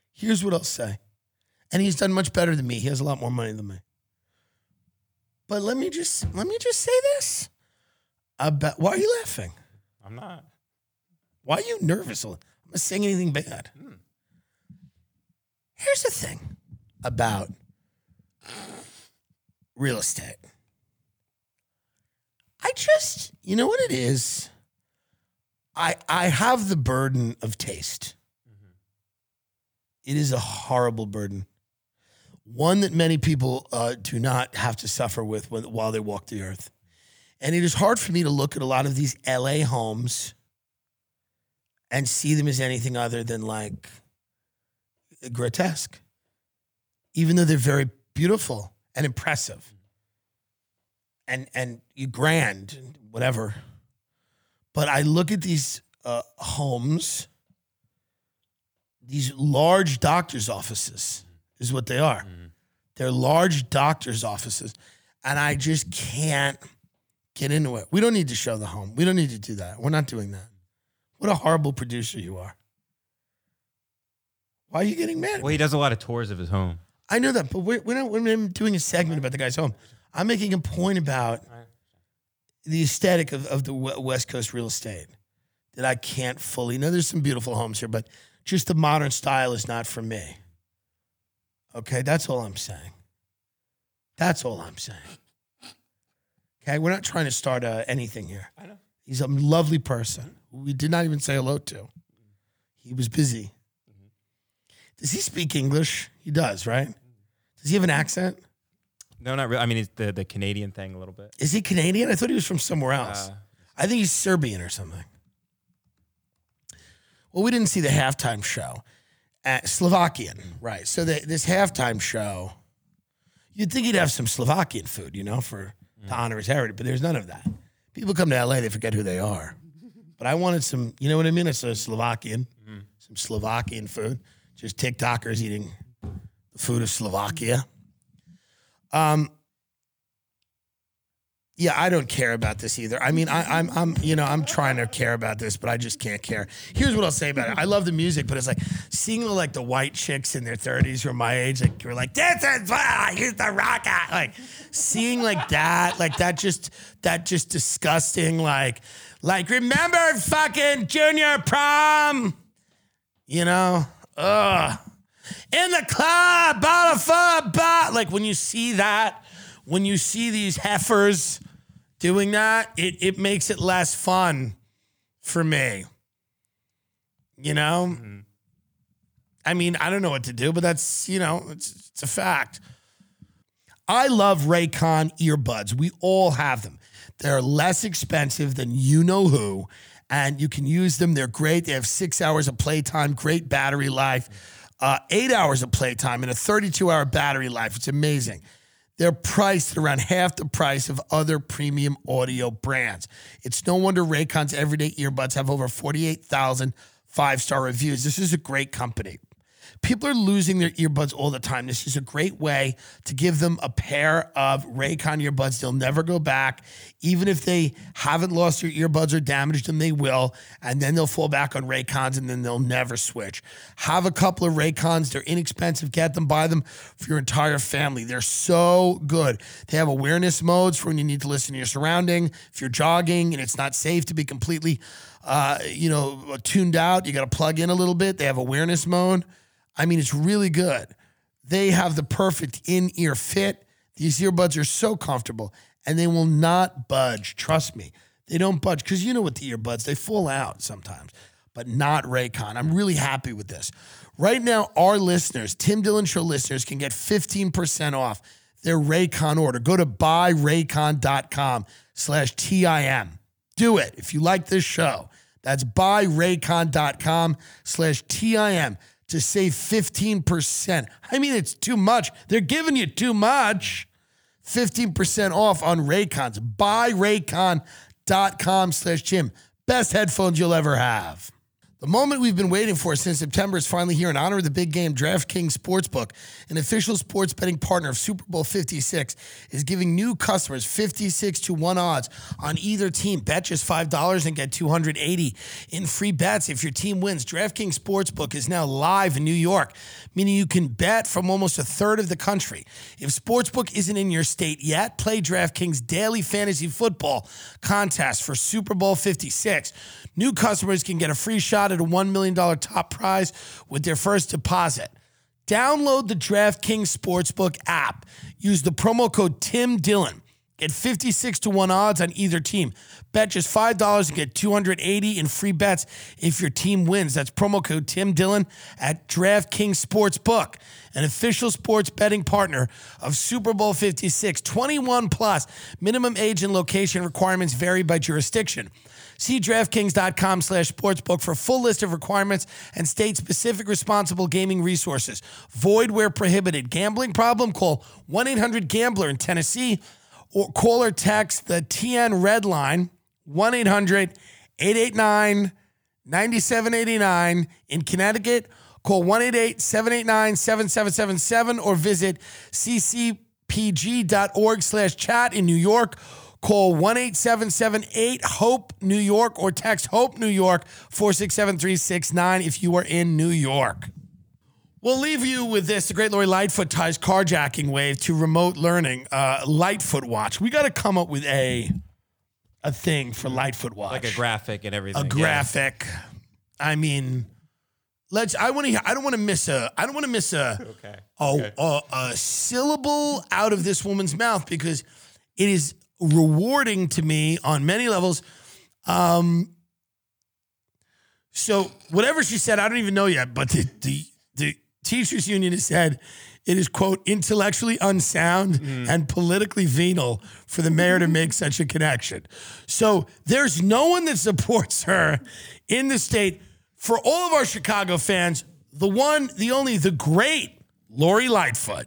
And he's done much better than me. He has a lot more money than me. But let me just say this. Why are you laughing? I'm not. Why are you nervous? I'm not saying anything bad. Here's the thing about real estate. You know what it is? I have the burden of taste. It is a horrible burden. One that many people do not have to suffer with while they walk the earth. And it is hard for me to look at a lot of these LA homes and see them as anything other than like grotesque, even though they're very beautiful and impressive and you grand, whatever. But I look at these homes, these large doctor's offices is what they are. They're large doctor's offices, and I just can't get into it. We don't need to show the home. We don't need to do that. We're not doing that. What a horrible producer you are. Why are you getting mad at me? Well, he does a lot of tours of his home. I know that, but we're not doing a segment about the guy's home. I'm making a point about the aesthetic of the West Coast real estate that I can't fully. Now, there's some beautiful homes here, but just the modern style is not for me. Okay, that's all I'm saying. That's all I'm saying. Okay, we're not trying to start anything here. I know. He's a lovely person who we did not even say hello to. He was busy. Does he speak English? He does, right? Does he have an accent? No, not really. I mean, it's the Canadian thing a little bit. Is he Canadian? I thought he was from somewhere else. I think he's Serbian or something. Well, we didn't see the halftime show. Slovakian, right. So this halftime show, you'd think he'd have some Slovakian food, to honor his heritage, but there's none of that. People come to LA, they forget who they are. But I wanted some, you know what I mean? It's a Slovakian, some Slovakian food. Just TikTokers eating the food of Slovakia. Yeah, I don't care about this either. I mean, I'm trying to care about this, but I just can't care. Here's what I'll say about it. I love the music, but it's like seeing the white chicks in their 30s who are my age, like you're like, this is what I used to rock at. Like seeing that just disgusting, like remember fucking junior prom? Ugh. In the club, bottle full, like when you see that, when you see these heifers doing that, it makes it less fun for me. Mm-hmm. I mean, I don't know what to do, but that's, it's a fact. I love Raycon earbuds. We all have them. They're less expensive than you-know-who, and you can use them. They're great. They have 6 hours of playtime, great battery life, 8 hours of playtime, and a 32-hour battery life. It's amazing. They're priced at around half the price of other premium audio brands. It's no wonder Raycon's everyday earbuds have over 48,000 five-star reviews. This is a great company. People are losing their earbuds all the time. This is a great way to give them a pair of Raycon earbuds. They'll never go back. Even if they haven't lost their earbuds or damaged them, they will. And then they'll fall back on Raycons and then they'll never switch. Have a couple of Raycons. They're inexpensive. Get them, buy them for your entire family. They're so good. They have awareness modes for when you need to listen to your surrounding. If you're jogging and it's not safe to be completely, tuned out, you got to plug in a little bit. They have awareness mode. I mean, it's really good. They have the perfect in-ear fit. These earbuds are so comfortable, and they will not budge. Trust me. They don't budge, because you know what the earbuds, they fall out sometimes, but not Raycon. I'm really happy with this. Right now, our listeners, Tim Dillon Show listeners, can get 15% off their Raycon order. Go to buyraycon.com/TIM. Do it if you like this show. That's buyraycon.com/TIM. to save 15%. I mean, it's too much. They're giving you too much. 15% off on Raycons. Buy Raycon.com/Jim. Best headphones you'll ever have. The moment we've been waiting for since September is finally here in honor of the big game. DraftKings Sportsbook, an official sports betting partner of Super Bowl 56, is giving new customers 56-1 odds on either team. Bet just $5 and get $280 in free bets if your team wins. DraftKings Sportsbook is now live in New York, meaning you can bet from almost a third of the country. If Sportsbook isn't in your state yet, play DraftKings Daily Fantasy Football contest for Super Bowl 56. New customers can get a free shot at a $1 million top prize with their first deposit. Download the DraftKings Sportsbook app. Use the promo code Tim Dillon. Get 56-1 odds on either team. Bet just $5 and get $280 in free bets if your team wins. That's promo code Tim Dillon at DraftKings Sportsbook, an official sports betting partner of Super Bowl 56. 21 plus. Minimum age and location requirements vary by jurisdiction. See DraftKings.com/sportsbook for a full list of requirements and state-specific responsible gaming resources. Void where prohibited. Gambling problem? Call 1-800-GAMBLER in Tennessee or call or text the TN Red Line, 1-800-889-9789 in Connecticut. Call 1-888-789-7777 or visit ccpg.org/chat in New York. Call 1-877-8-HOPE-NEW YORK or text HOPE New York 467-369 if you are in New York. We'll leave you with this. The great Lori Lightfoot ties carjacking wave to remote learning. Lightfoot Watch. We got to come up with a thing for Lightfoot Watch. Like a graphic and everything. A graphic. I mean, I don't want to miss a syllable out of this woman's mouth because it is rewarding to me on many levels. So whatever she said, I don't even know yet, but the teachers union has said it is, quote, intellectually unsound and politically venal for the mayor to make such a connection. So there's no one that supports her in the state. For all of our Chicago fans, the one, the only, the great Lori Lightfoot.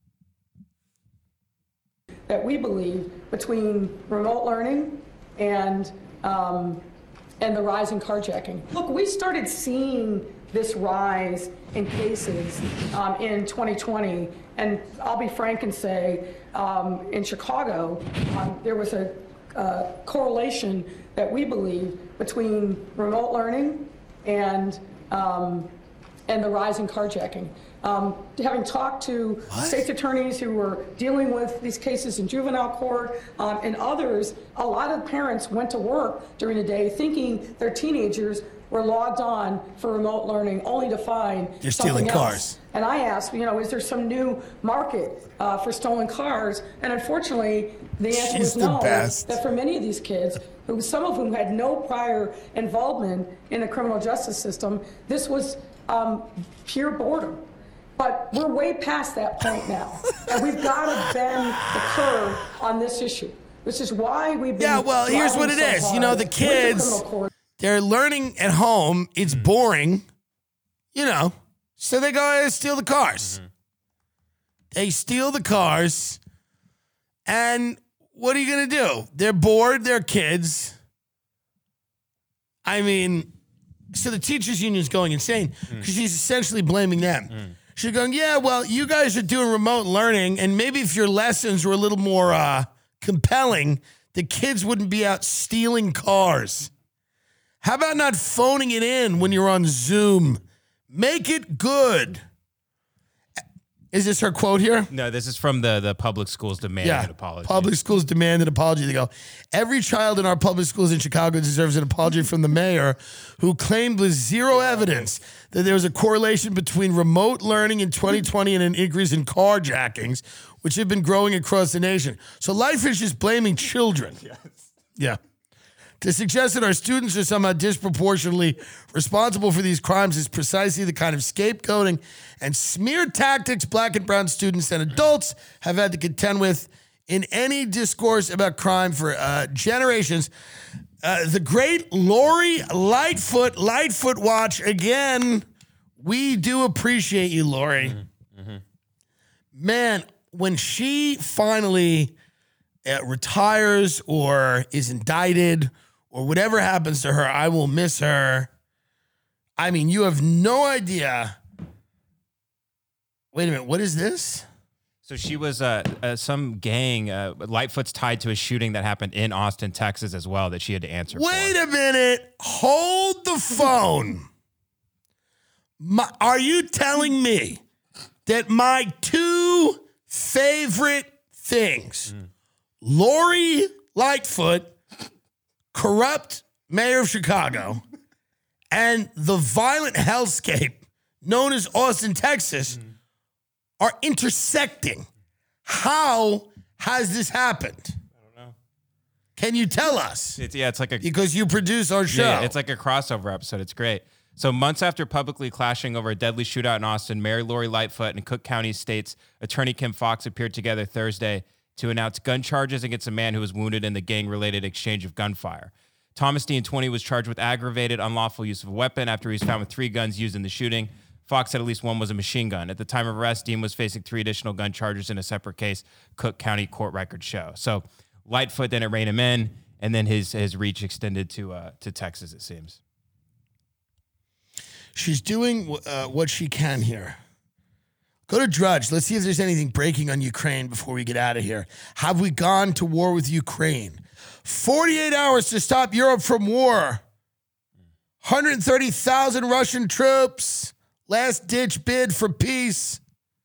That we believe between remote learning and the rise in carjacking. Look, we started seeing this rise in cases in 2020, and I'll be frank and say in Chicago, there was a correlation that we believe between remote learning and the rise in carjacking. Having talked to state's attorneys who were dealing with these cases in juvenile court and others, a lot of parents went to work during the day thinking their teenagers were logged on for remote learning only to find they're stealing cars. And I asked, is there some new market for stolen cars? And unfortunately, the answer was no. That for many of these kids, some of whom had no prior involvement in the criminal justice system, this was pure boredom. But we're way past that point now, and we've got to bend the curve on this issue, which is why we've been. Yeah, well, here's what it is. The kids, they're learning at home. It's boring, so they go and steal the cars. Mm-hmm. They steal the cars, and what are you going to do? They're bored. They're kids. I mean, so the teachers union is going insane because she's essentially blaming them. She's going, yeah, well, you guys are doing remote learning, and maybe if your lessons were a little more compelling, the kids wouldn't be out stealing cars. How about not phoning it in when you're on Zoom? Make it good. Is this her quote here? No, this is from the public schools demanding an apology. Public schools demand an apology. They go, every child in our public schools in Chicago deserves an apology from the mayor, who claimed with zero evidence that there was a correlation between remote learning in 2020 and an increase in carjackings, which have been growing across the nation. So life is just blaming children. Yes. Yeah. To suggest that our students are somehow disproportionately responsible for these crimes is precisely the kind of scapegoating and smear tactics Black and brown students and adults have had to contend with in any discourse about crime for generations. The great Lori Lightfoot, Lightfoot Watch, again, we do appreciate you, Lori. Mm-hmm. Man, when she finally retires or is indicted or whatever happens to her, I will miss her. I mean, you have no idea. Wait a minute, what is this? So she was some gang. Lightfoot's tied to a shooting that happened in Austin, Texas as well that she had to answer for. Wait a minute. Hold the phone. Are you telling me that my two favorite things, Lori Lightfoot, corrupt mayor of Chicago, and the violent hellscape known as Austin, Texas, are intersecting. How has this happened? I don't know. Can you tell us? It's like because you produce our show. Yeah, it's like a crossover episode. It's great. So months after publicly clashing over a deadly shootout in Austin, Mayor Lori Lightfoot and Cook County State's Attorney Kim Foxx appeared together Thursday to announce gun charges against a man who was wounded in the gang-related exchange of gunfire. Thomas Dean, 20, was charged with aggravated unlawful use of a weapon after he was found with 3 guns used in the shooting. Fox said at least one was a machine gun. At the time of arrest, Dean was facing 3 additional gun charges in a separate case, Cook County court records show. So Lightfoot didn't rein him in, and then his reach extended to Texas, it seems. She's doing what she can here. Go to Drudge. Let's see if there's anything breaking on Ukraine before we get out of here. Have we gone to war with Ukraine? 48 hours to stop Europe from war. 130,000 Russian troops. Last ditch bid for peace.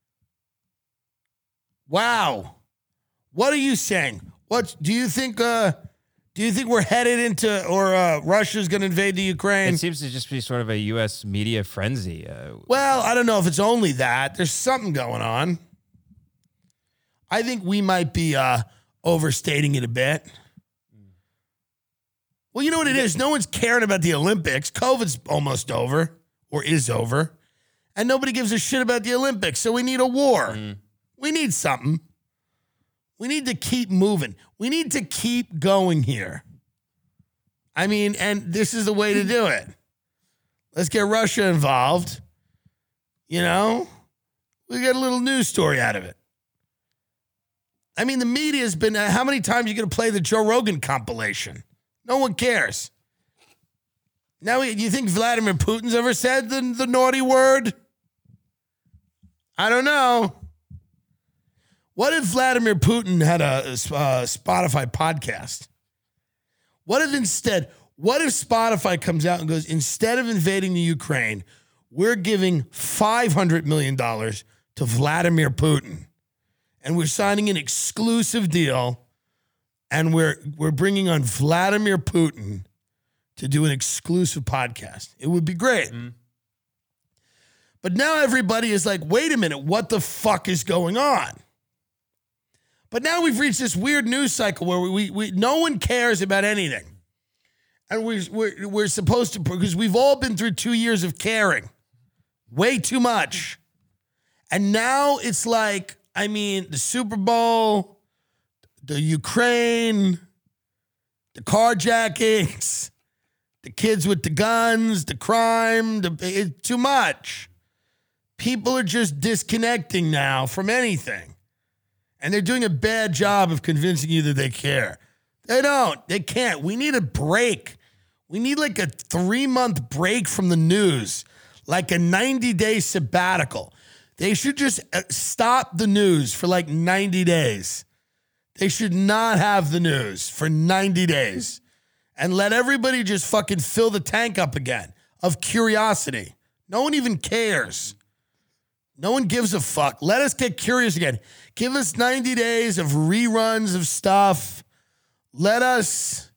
Wow. What are you saying? What do you think? Do you think we're headed into, or Russia's going to invade the Ukraine? It seems to just be sort of a U.S. media frenzy. Well, I don't know if it's only that. There's something going on. I think we might be overstating it a bit. Well, you know what it is? No one's caring about the Olympics. COVID's almost over, or is over. And nobody gives a shit about the Olympics, so we need a war. We need something. We need to keep moving. We need to keep going here. I mean, and this is the way to do it. Let's get Russia involved. You know? We get a little news story out of it. I mean, the media's been, how many times are you going to play the Joe Rogan compilation? No one cares. Now, do you think Vladimir Putin's ever said the naughty word? I don't know. What if Vladimir Putin had a Spotify podcast? What if Spotify comes out and goes, instead of invading the Ukraine, we're giving $500 million to Vladimir Putin. And we're signing an exclusive deal, and we're bringing on Vladimir Putin to do an exclusive podcast. It would be great. But now everybody is like, wait a minute, what the fuck is going on? But now we've reached this weird news cycle where we no one cares about anything. And we're supposed to, because we've all been through 2 years of caring. Way too much. And now it's like, I mean, the Super Bowl, the Ukraine, the carjackings, the kids with the guns, the crime, it's too much. People are just disconnecting now from anything. And they're doing a bad job of convincing you that they care. They don't. They can't. We need a break. We need like a 3-month break from the news, like a 90-day sabbatical. They should just stop the news for like 90 days. They should not have the news for 90 days and let everybody just fucking fill the tank up again of curiosity. No one even cares. No one gives a fuck. Let us get curious again. Give us 90 days of reruns of stuff. Let us,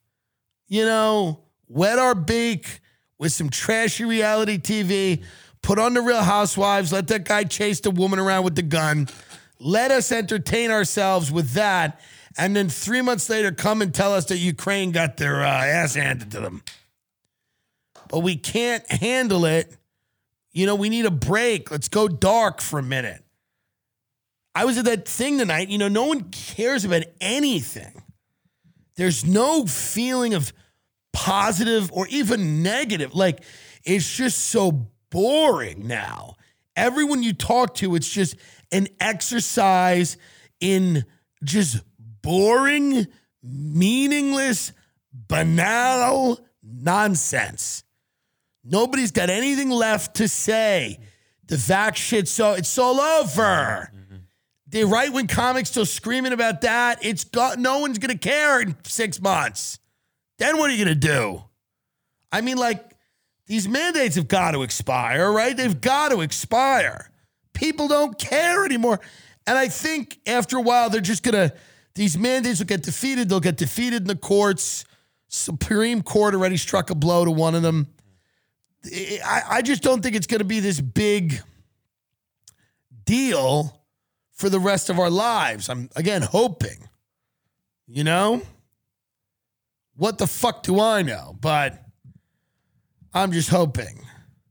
wet our beak with some trashy reality TV. Put on The Real Housewives. Let that guy chase the woman around with the gun. Let us entertain ourselves with that. And then 3 months later, come and tell us that Ukraine got their ass handed to them. But we can't handle it. We need a break. Let's go dark for a minute. I was at that thing tonight. No one cares about anything. There's no feeling of positive or even negative. Like, it's just so boring now. Everyone you talk to, it's just an exercise in just boring, meaningless, banal nonsense. Nobody's got anything left to say. The vax shit, it's all over. The right-wing comics still screaming about that. No one's going to care in 6 months. Then what are you going to do? I mean, like, these mandates have got to expire, right? They've got to expire. People don't care anymore. And I think after a while, they're just going to, these mandates will get defeated. They'll get defeated in the courts. Supreme Court already struck a blow to one of them. I just don't think it's going to be this big deal for the rest of our lives. I'm, again, hoping. You know? What the fuck do I know? But I'm just hoping.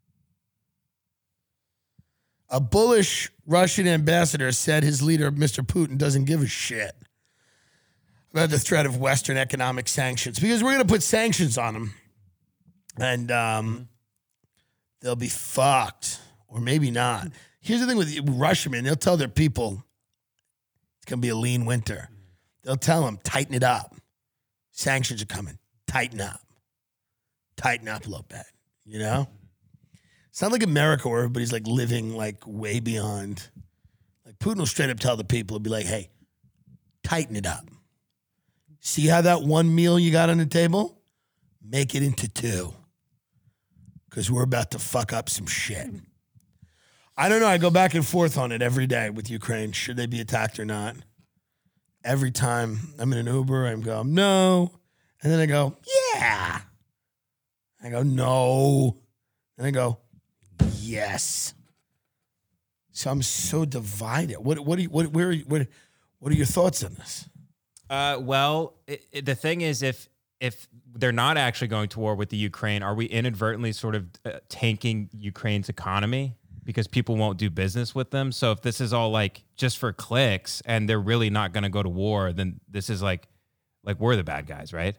A bullish Russian ambassador said his leader, Mr. Putin, doesn't give a shit about the threat of Western economic sanctions because we're going to put sanctions on them and they'll be fucked or maybe not. Here's the thing with Russia, man. They'll tell their people it's going to be a lean winter. They'll tell them, tighten it up. Sanctions are coming. Tighten up. Tighten up a little bit, you know? It's not like America where everybody's like living like way beyond. Like Putin will straight up tell the people, he'll be like, hey, tighten it up. See how that one meal you got on the table? Make it into two. Because we're about to fuck up some shit. I don't know. I go back and forth on it every day with Ukraine. Should they be attacked or not? Every time I'm in an Uber, I go, no. And then I go, yeah. I go, no. And I go, yes. So I'm so divided. What are your thoughts on this? Well, the thing is, if they're not actually going to war with the Ukraine, are we inadvertently sort of tanking Ukraine's economy because people won't do business with them? So if this is all like just for clicks and they're really not going to go to war, then this is like we're the bad guys, right?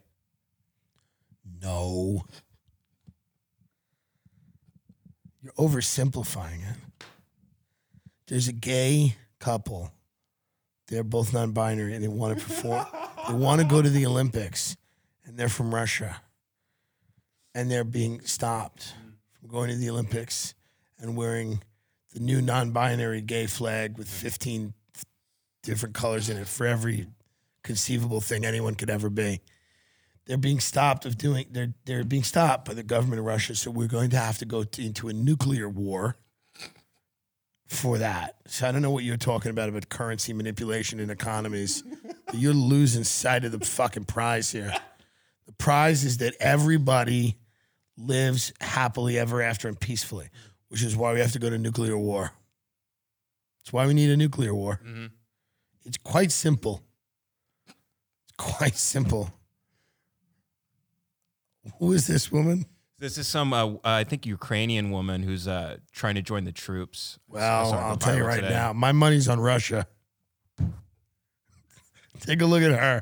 No. You're oversimplifying it. There's a gay couple. They're both non-binary and they want to perform. They want to go to the Olympics and they're from Russia. And they're being stopped from going to the Olympics and wearing the new non-binary gay flag with 15 different colors in it for every conceivable thing anyone could ever be. They're being stopped they're being stopped by the government of Russia, so we're going to have to go into a nuclear war for that. So I don't know what you're talking about currency manipulation in economies, but you're losing sight of the fucking prize here. The prize is that everybody lives happily ever after and peacefully, which is why we have to go to nuclear war. It's why we need a nuclear war. Mm-hmm. It's quite simple. It's quite simple. Who is this woman? This is some, I think, Ukrainian woman who's trying to join the troops. Well, I'll tell you right now, my money's on Russia. Take a look at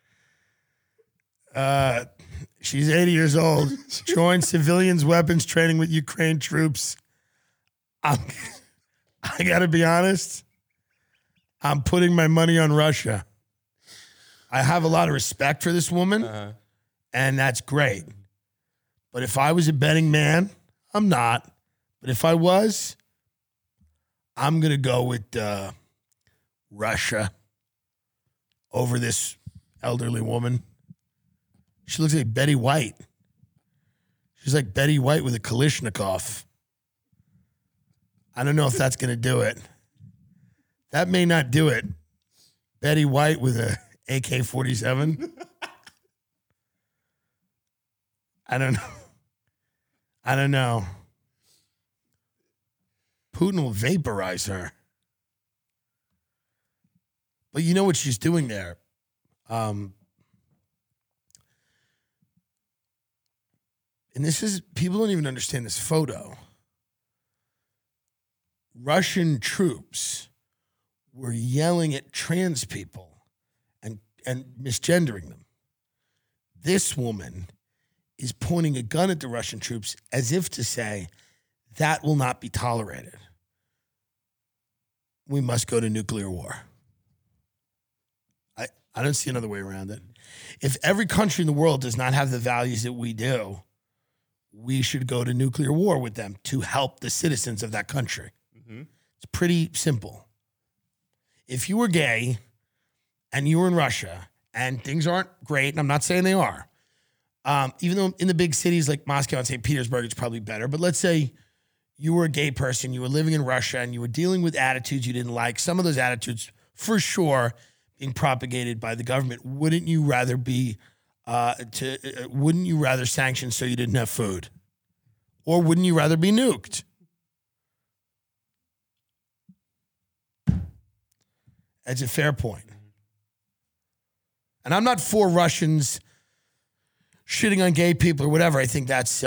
her. She's 80 years old. Joined civilians weapons training with Ukraine troops. I got to be honest. I'm putting my money on Russia. I have a lot of respect for this woman. And that's great. But if I was a betting man, I'm not. But if I was, I'm going to go with Russia over this elderly woman. She looks like Betty White. She's like Betty White with a Kalashnikov. I don't know if that's going to do it. That may not do it. Betty White with a AK-47. I don't know. Putin will vaporize her. But you know what she's doing there? And this is, people don't even understand this photo. Russian troops were yelling at trans people and misgendering them. This woman is pointing a gun at the Russian troops as if to say, that will not be tolerated. We must go to nuclear war. I don't see another way around it. If every country in the world does not have the values that we do, we should go to nuclear war with them to help the citizens of that country. Mm-hmm. It's pretty simple. If you were gay and you were in Russia and things aren't great, and I'm not saying they are, even though in the big cities like Moscow and St. Petersburg, it's probably better. But let's say you were a gay person, you were living in Russia, and you were dealing with attitudes you didn't like. Some of those attitudes, for sure, being propagated by the government. Wouldn't you rather wouldn't you rather sanction so you didn't have food, or wouldn't you rather be nuked? That's a fair point. And I'm not for Russians shitting on gay people or whatever. I think that's,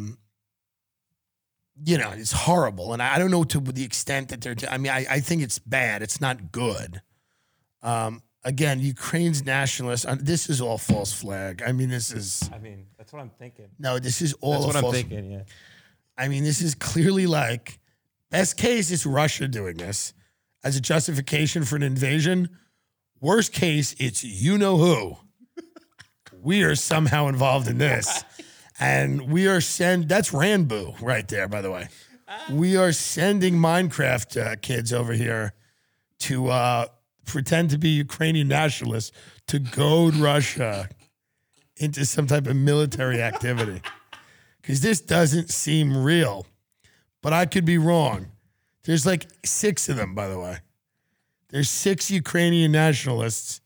it's horrible. And I don't know to the extent that I think it's bad. It's not good. Again, Ukraine's nationalists, this is all false flag. that's what I'm thinking. No, this is all That's what false. I'm thinking, yeah. This is clearly like, best case, it's Russia doing this as a justification for an invasion. Worst case, it's you-know-who. We are somehow involved in this. And we are that's Ranboo right there, by the way. We are sending Minecraft kids over here to pretend to be Ukrainian nationalists to goad Russia into some type of military activity. Because this doesn't seem real. But I could be wrong. There's like 6 of them, by the way. There's 6 Ukrainian nationalists.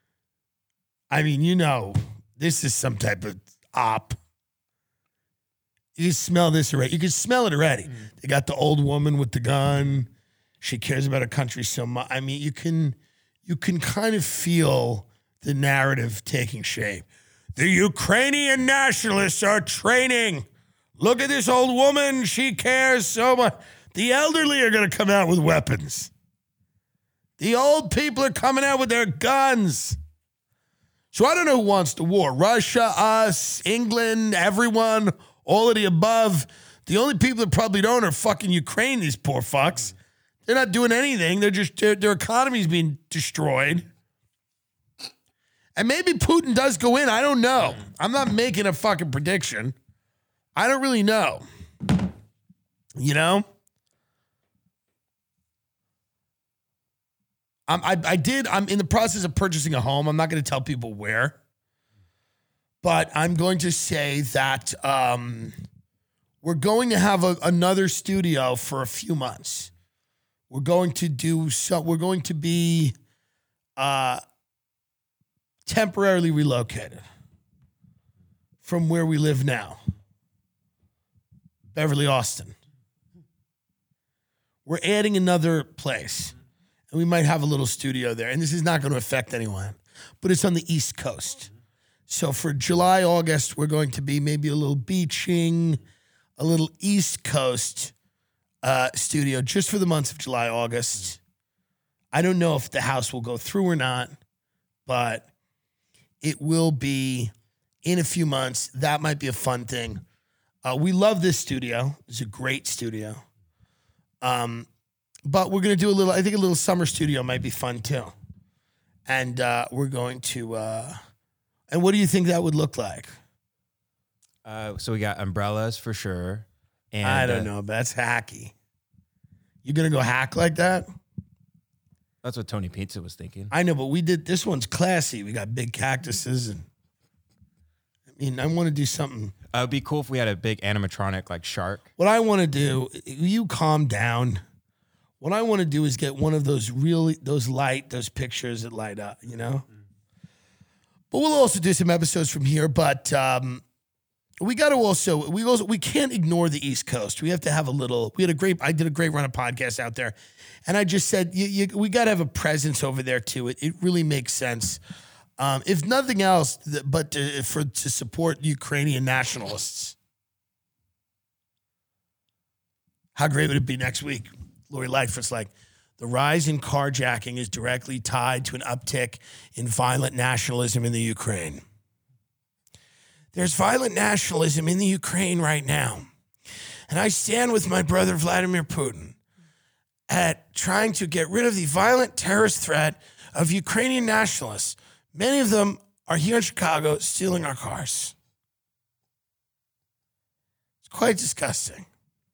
This is some type of op. You smell this already. You can smell it already. They got the old woman with the gun. She cares about her country so much. You can kind of feel the narrative taking shape. The Ukrainian nationalists are training. Look at this old woman. She cares so much. The elderly are going to come out with weapons. The old people are coming out with their guns. So I don't know who wants the war. Russia, us, England, everyone, all of the above. The only people that probably don't are fucking Ukraine, these poor fucks. They're not doing anything. They're just, their economy's being destroyed. And maybe Putin does go in. I don't know. I'm not making a fucking prediction. I don't really know. I'm in the process of purchasing a home. I'm not going to tell people where. But I'm going to say that we're going to have another studio for a few months. We're going to be temporarily relocated from where we live now. Beverly, Austin. We're adding another place. And we might have a little studio there. And this is not going to affect anyone. But it's on the East Coast. So for July, August, we're going to be maybe a little beaching, a little East Coast studio just for the months of July, August. I don't know if the house will go through or not, but it will be in a few months. That might be a fun thing. We love this studio. It's a great studio. But we're going to do I think a little summer studio might be fun too. And we're going to, and what do you think that would look like? So we got umbrellas for sure. And I don't know, but that's hacky. You going to go hack like that? That's what Tony Pizza was thinking. I know, but this one's classy. We got big cactuses and, I want to do something. It would be cool if we had a big animatronic like shark. What I want to do, you calm down. What I want to do is get one of those those pictures that light up, But we'll also do some episodes from here. But we got to we can't ignore the East Coast. We have to have I did a great run of podcasts out there. And I just said, we got to have a presence over there too. It really makes sense. If nothing else, but to support Ukrainian nationalists. How great would it be next week? Lori Lightfoot's like, the rise in carjacking is directly tied to an uptick in violent nationalism in the Ukraine. There's violent nationalism in the Ukraine right now. And I stand with my brother Vladimir Putin at trying to get rid of the violent terrorist threat of Ukrainian nationalists. Many of them are here in Chicago stealing our cars. It's quite disgusting.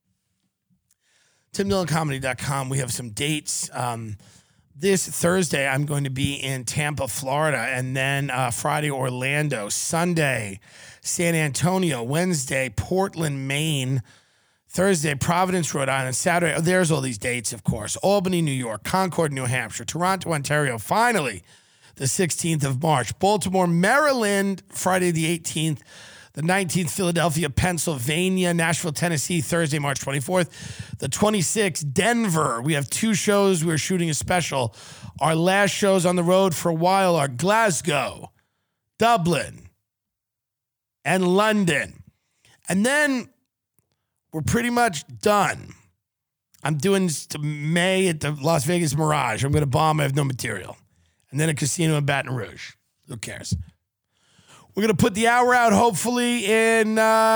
TimDillonComedy.com. We have some dates. This Thursday, I'm going to be in Tampa, Florida, and then Friday, Orlando. Sunday, San Antonio. Wednesday, Portland, Maine. Thursday, Providence, Rhode Island. Saturday, there's all these dates, of course. Albany, New York. Concord, New Hampshire. Toronto, Ontario. Finally, the 16th of March. Baltimore, Maryland, Friday the 18th. The 19th, Philadelphia, Pennsylvania. Nashville, Tennessee, Thursday, March 24th. The 26th, Denver. We have 2 shows. We're shooting a special. Our last shows on the road for a while are Glasgow, Dublin, and London. And then we're pretty much done. I'm doing May at the Las Vegas Mirage. I'm going to bomb. I have no material. And then a casino in Baton Rouge. Who cares? We're going to put the hour out hopefully in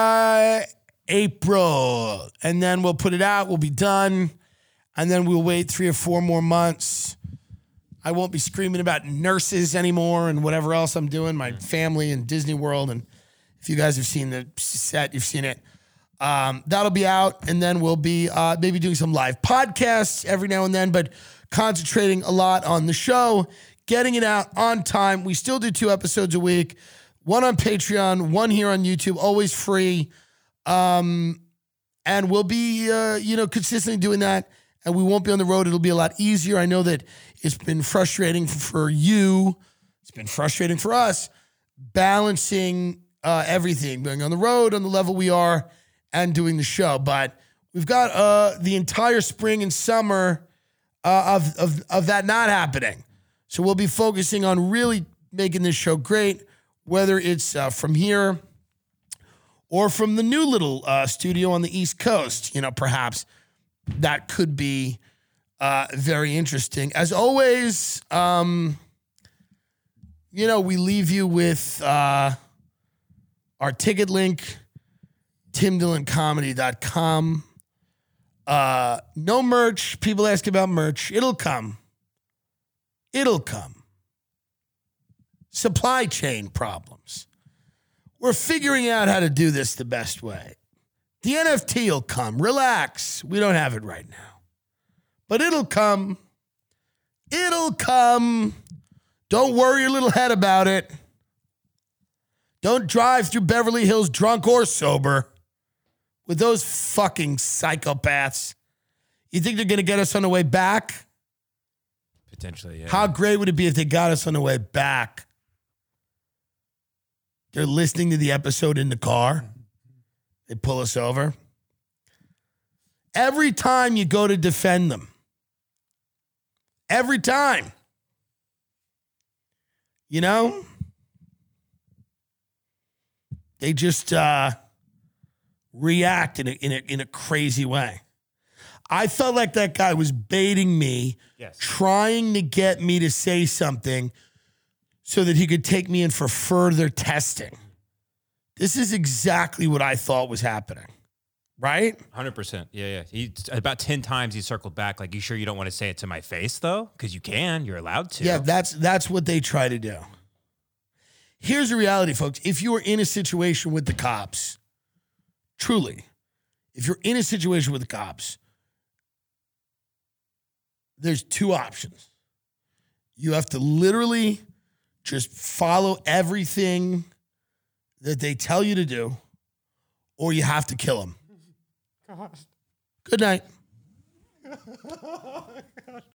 April. And then we'll put it out. We'll be done. And then we'll wait 3 or 4 more months. I won't be screaming about nurses anymore and whatever else I'm doing, my family and Disney World. And if you guys have seen the set, you've seen it. That'll be out. And then we'll be maybe doing some live podcasts every now and then, but concentrating a lot on the show, getting it out on time. We still do 2 episodes a week, 1 on Patreon, 1 here on YouTube, always free. And we'll be, consistently doing that. And we won't be on the road. It'll be a lot easier. I know that it's been frustrating for you. It's been frustrating for us, balancing everything, being on the road on the level we are and doing the show. But we've got the entire spring and summer of that not happening. So we'll be focusing on really making this show great, whether it's from here or from the new little studio on the East Coast. Perhaps that could be very interesting. As always, we leave you with our ticket link, timdillencomedy.com. No merch. People ask about merch. It'll come. Supply chain problems. We're figuring out how to do this the best way. The NFT will come. Relax. We don't have it right now. But it'll come. Don't worry your little head about it. Don't drive through Beverly Hills drunk or sober with those fucking psychopaths. You think they're going to get us on the way back? Potentially, yeah. How great would it be if they got us on the way back? They're listening to the episode in the car. They pull us over. Every time you go to defend them, every time, they just react in a crazy way. I felt like that guy was baiting me, Yes. trying to get me to say something so that he could take me in for further testing. This is exactly what I thought was happening, right? 100%. Yeah. He about 10 times he circled back. Like, you sure you don't want to say it to my face though? Because you can. You're allowed to. Yeah, that's what they try to do. Here's the reality, folks. If you are in a situation with the cops, truly, if you're in a situation with the cops, there's 2 options. You have to literally just follow everything that they tell you to do, or you have to kill them. Good night.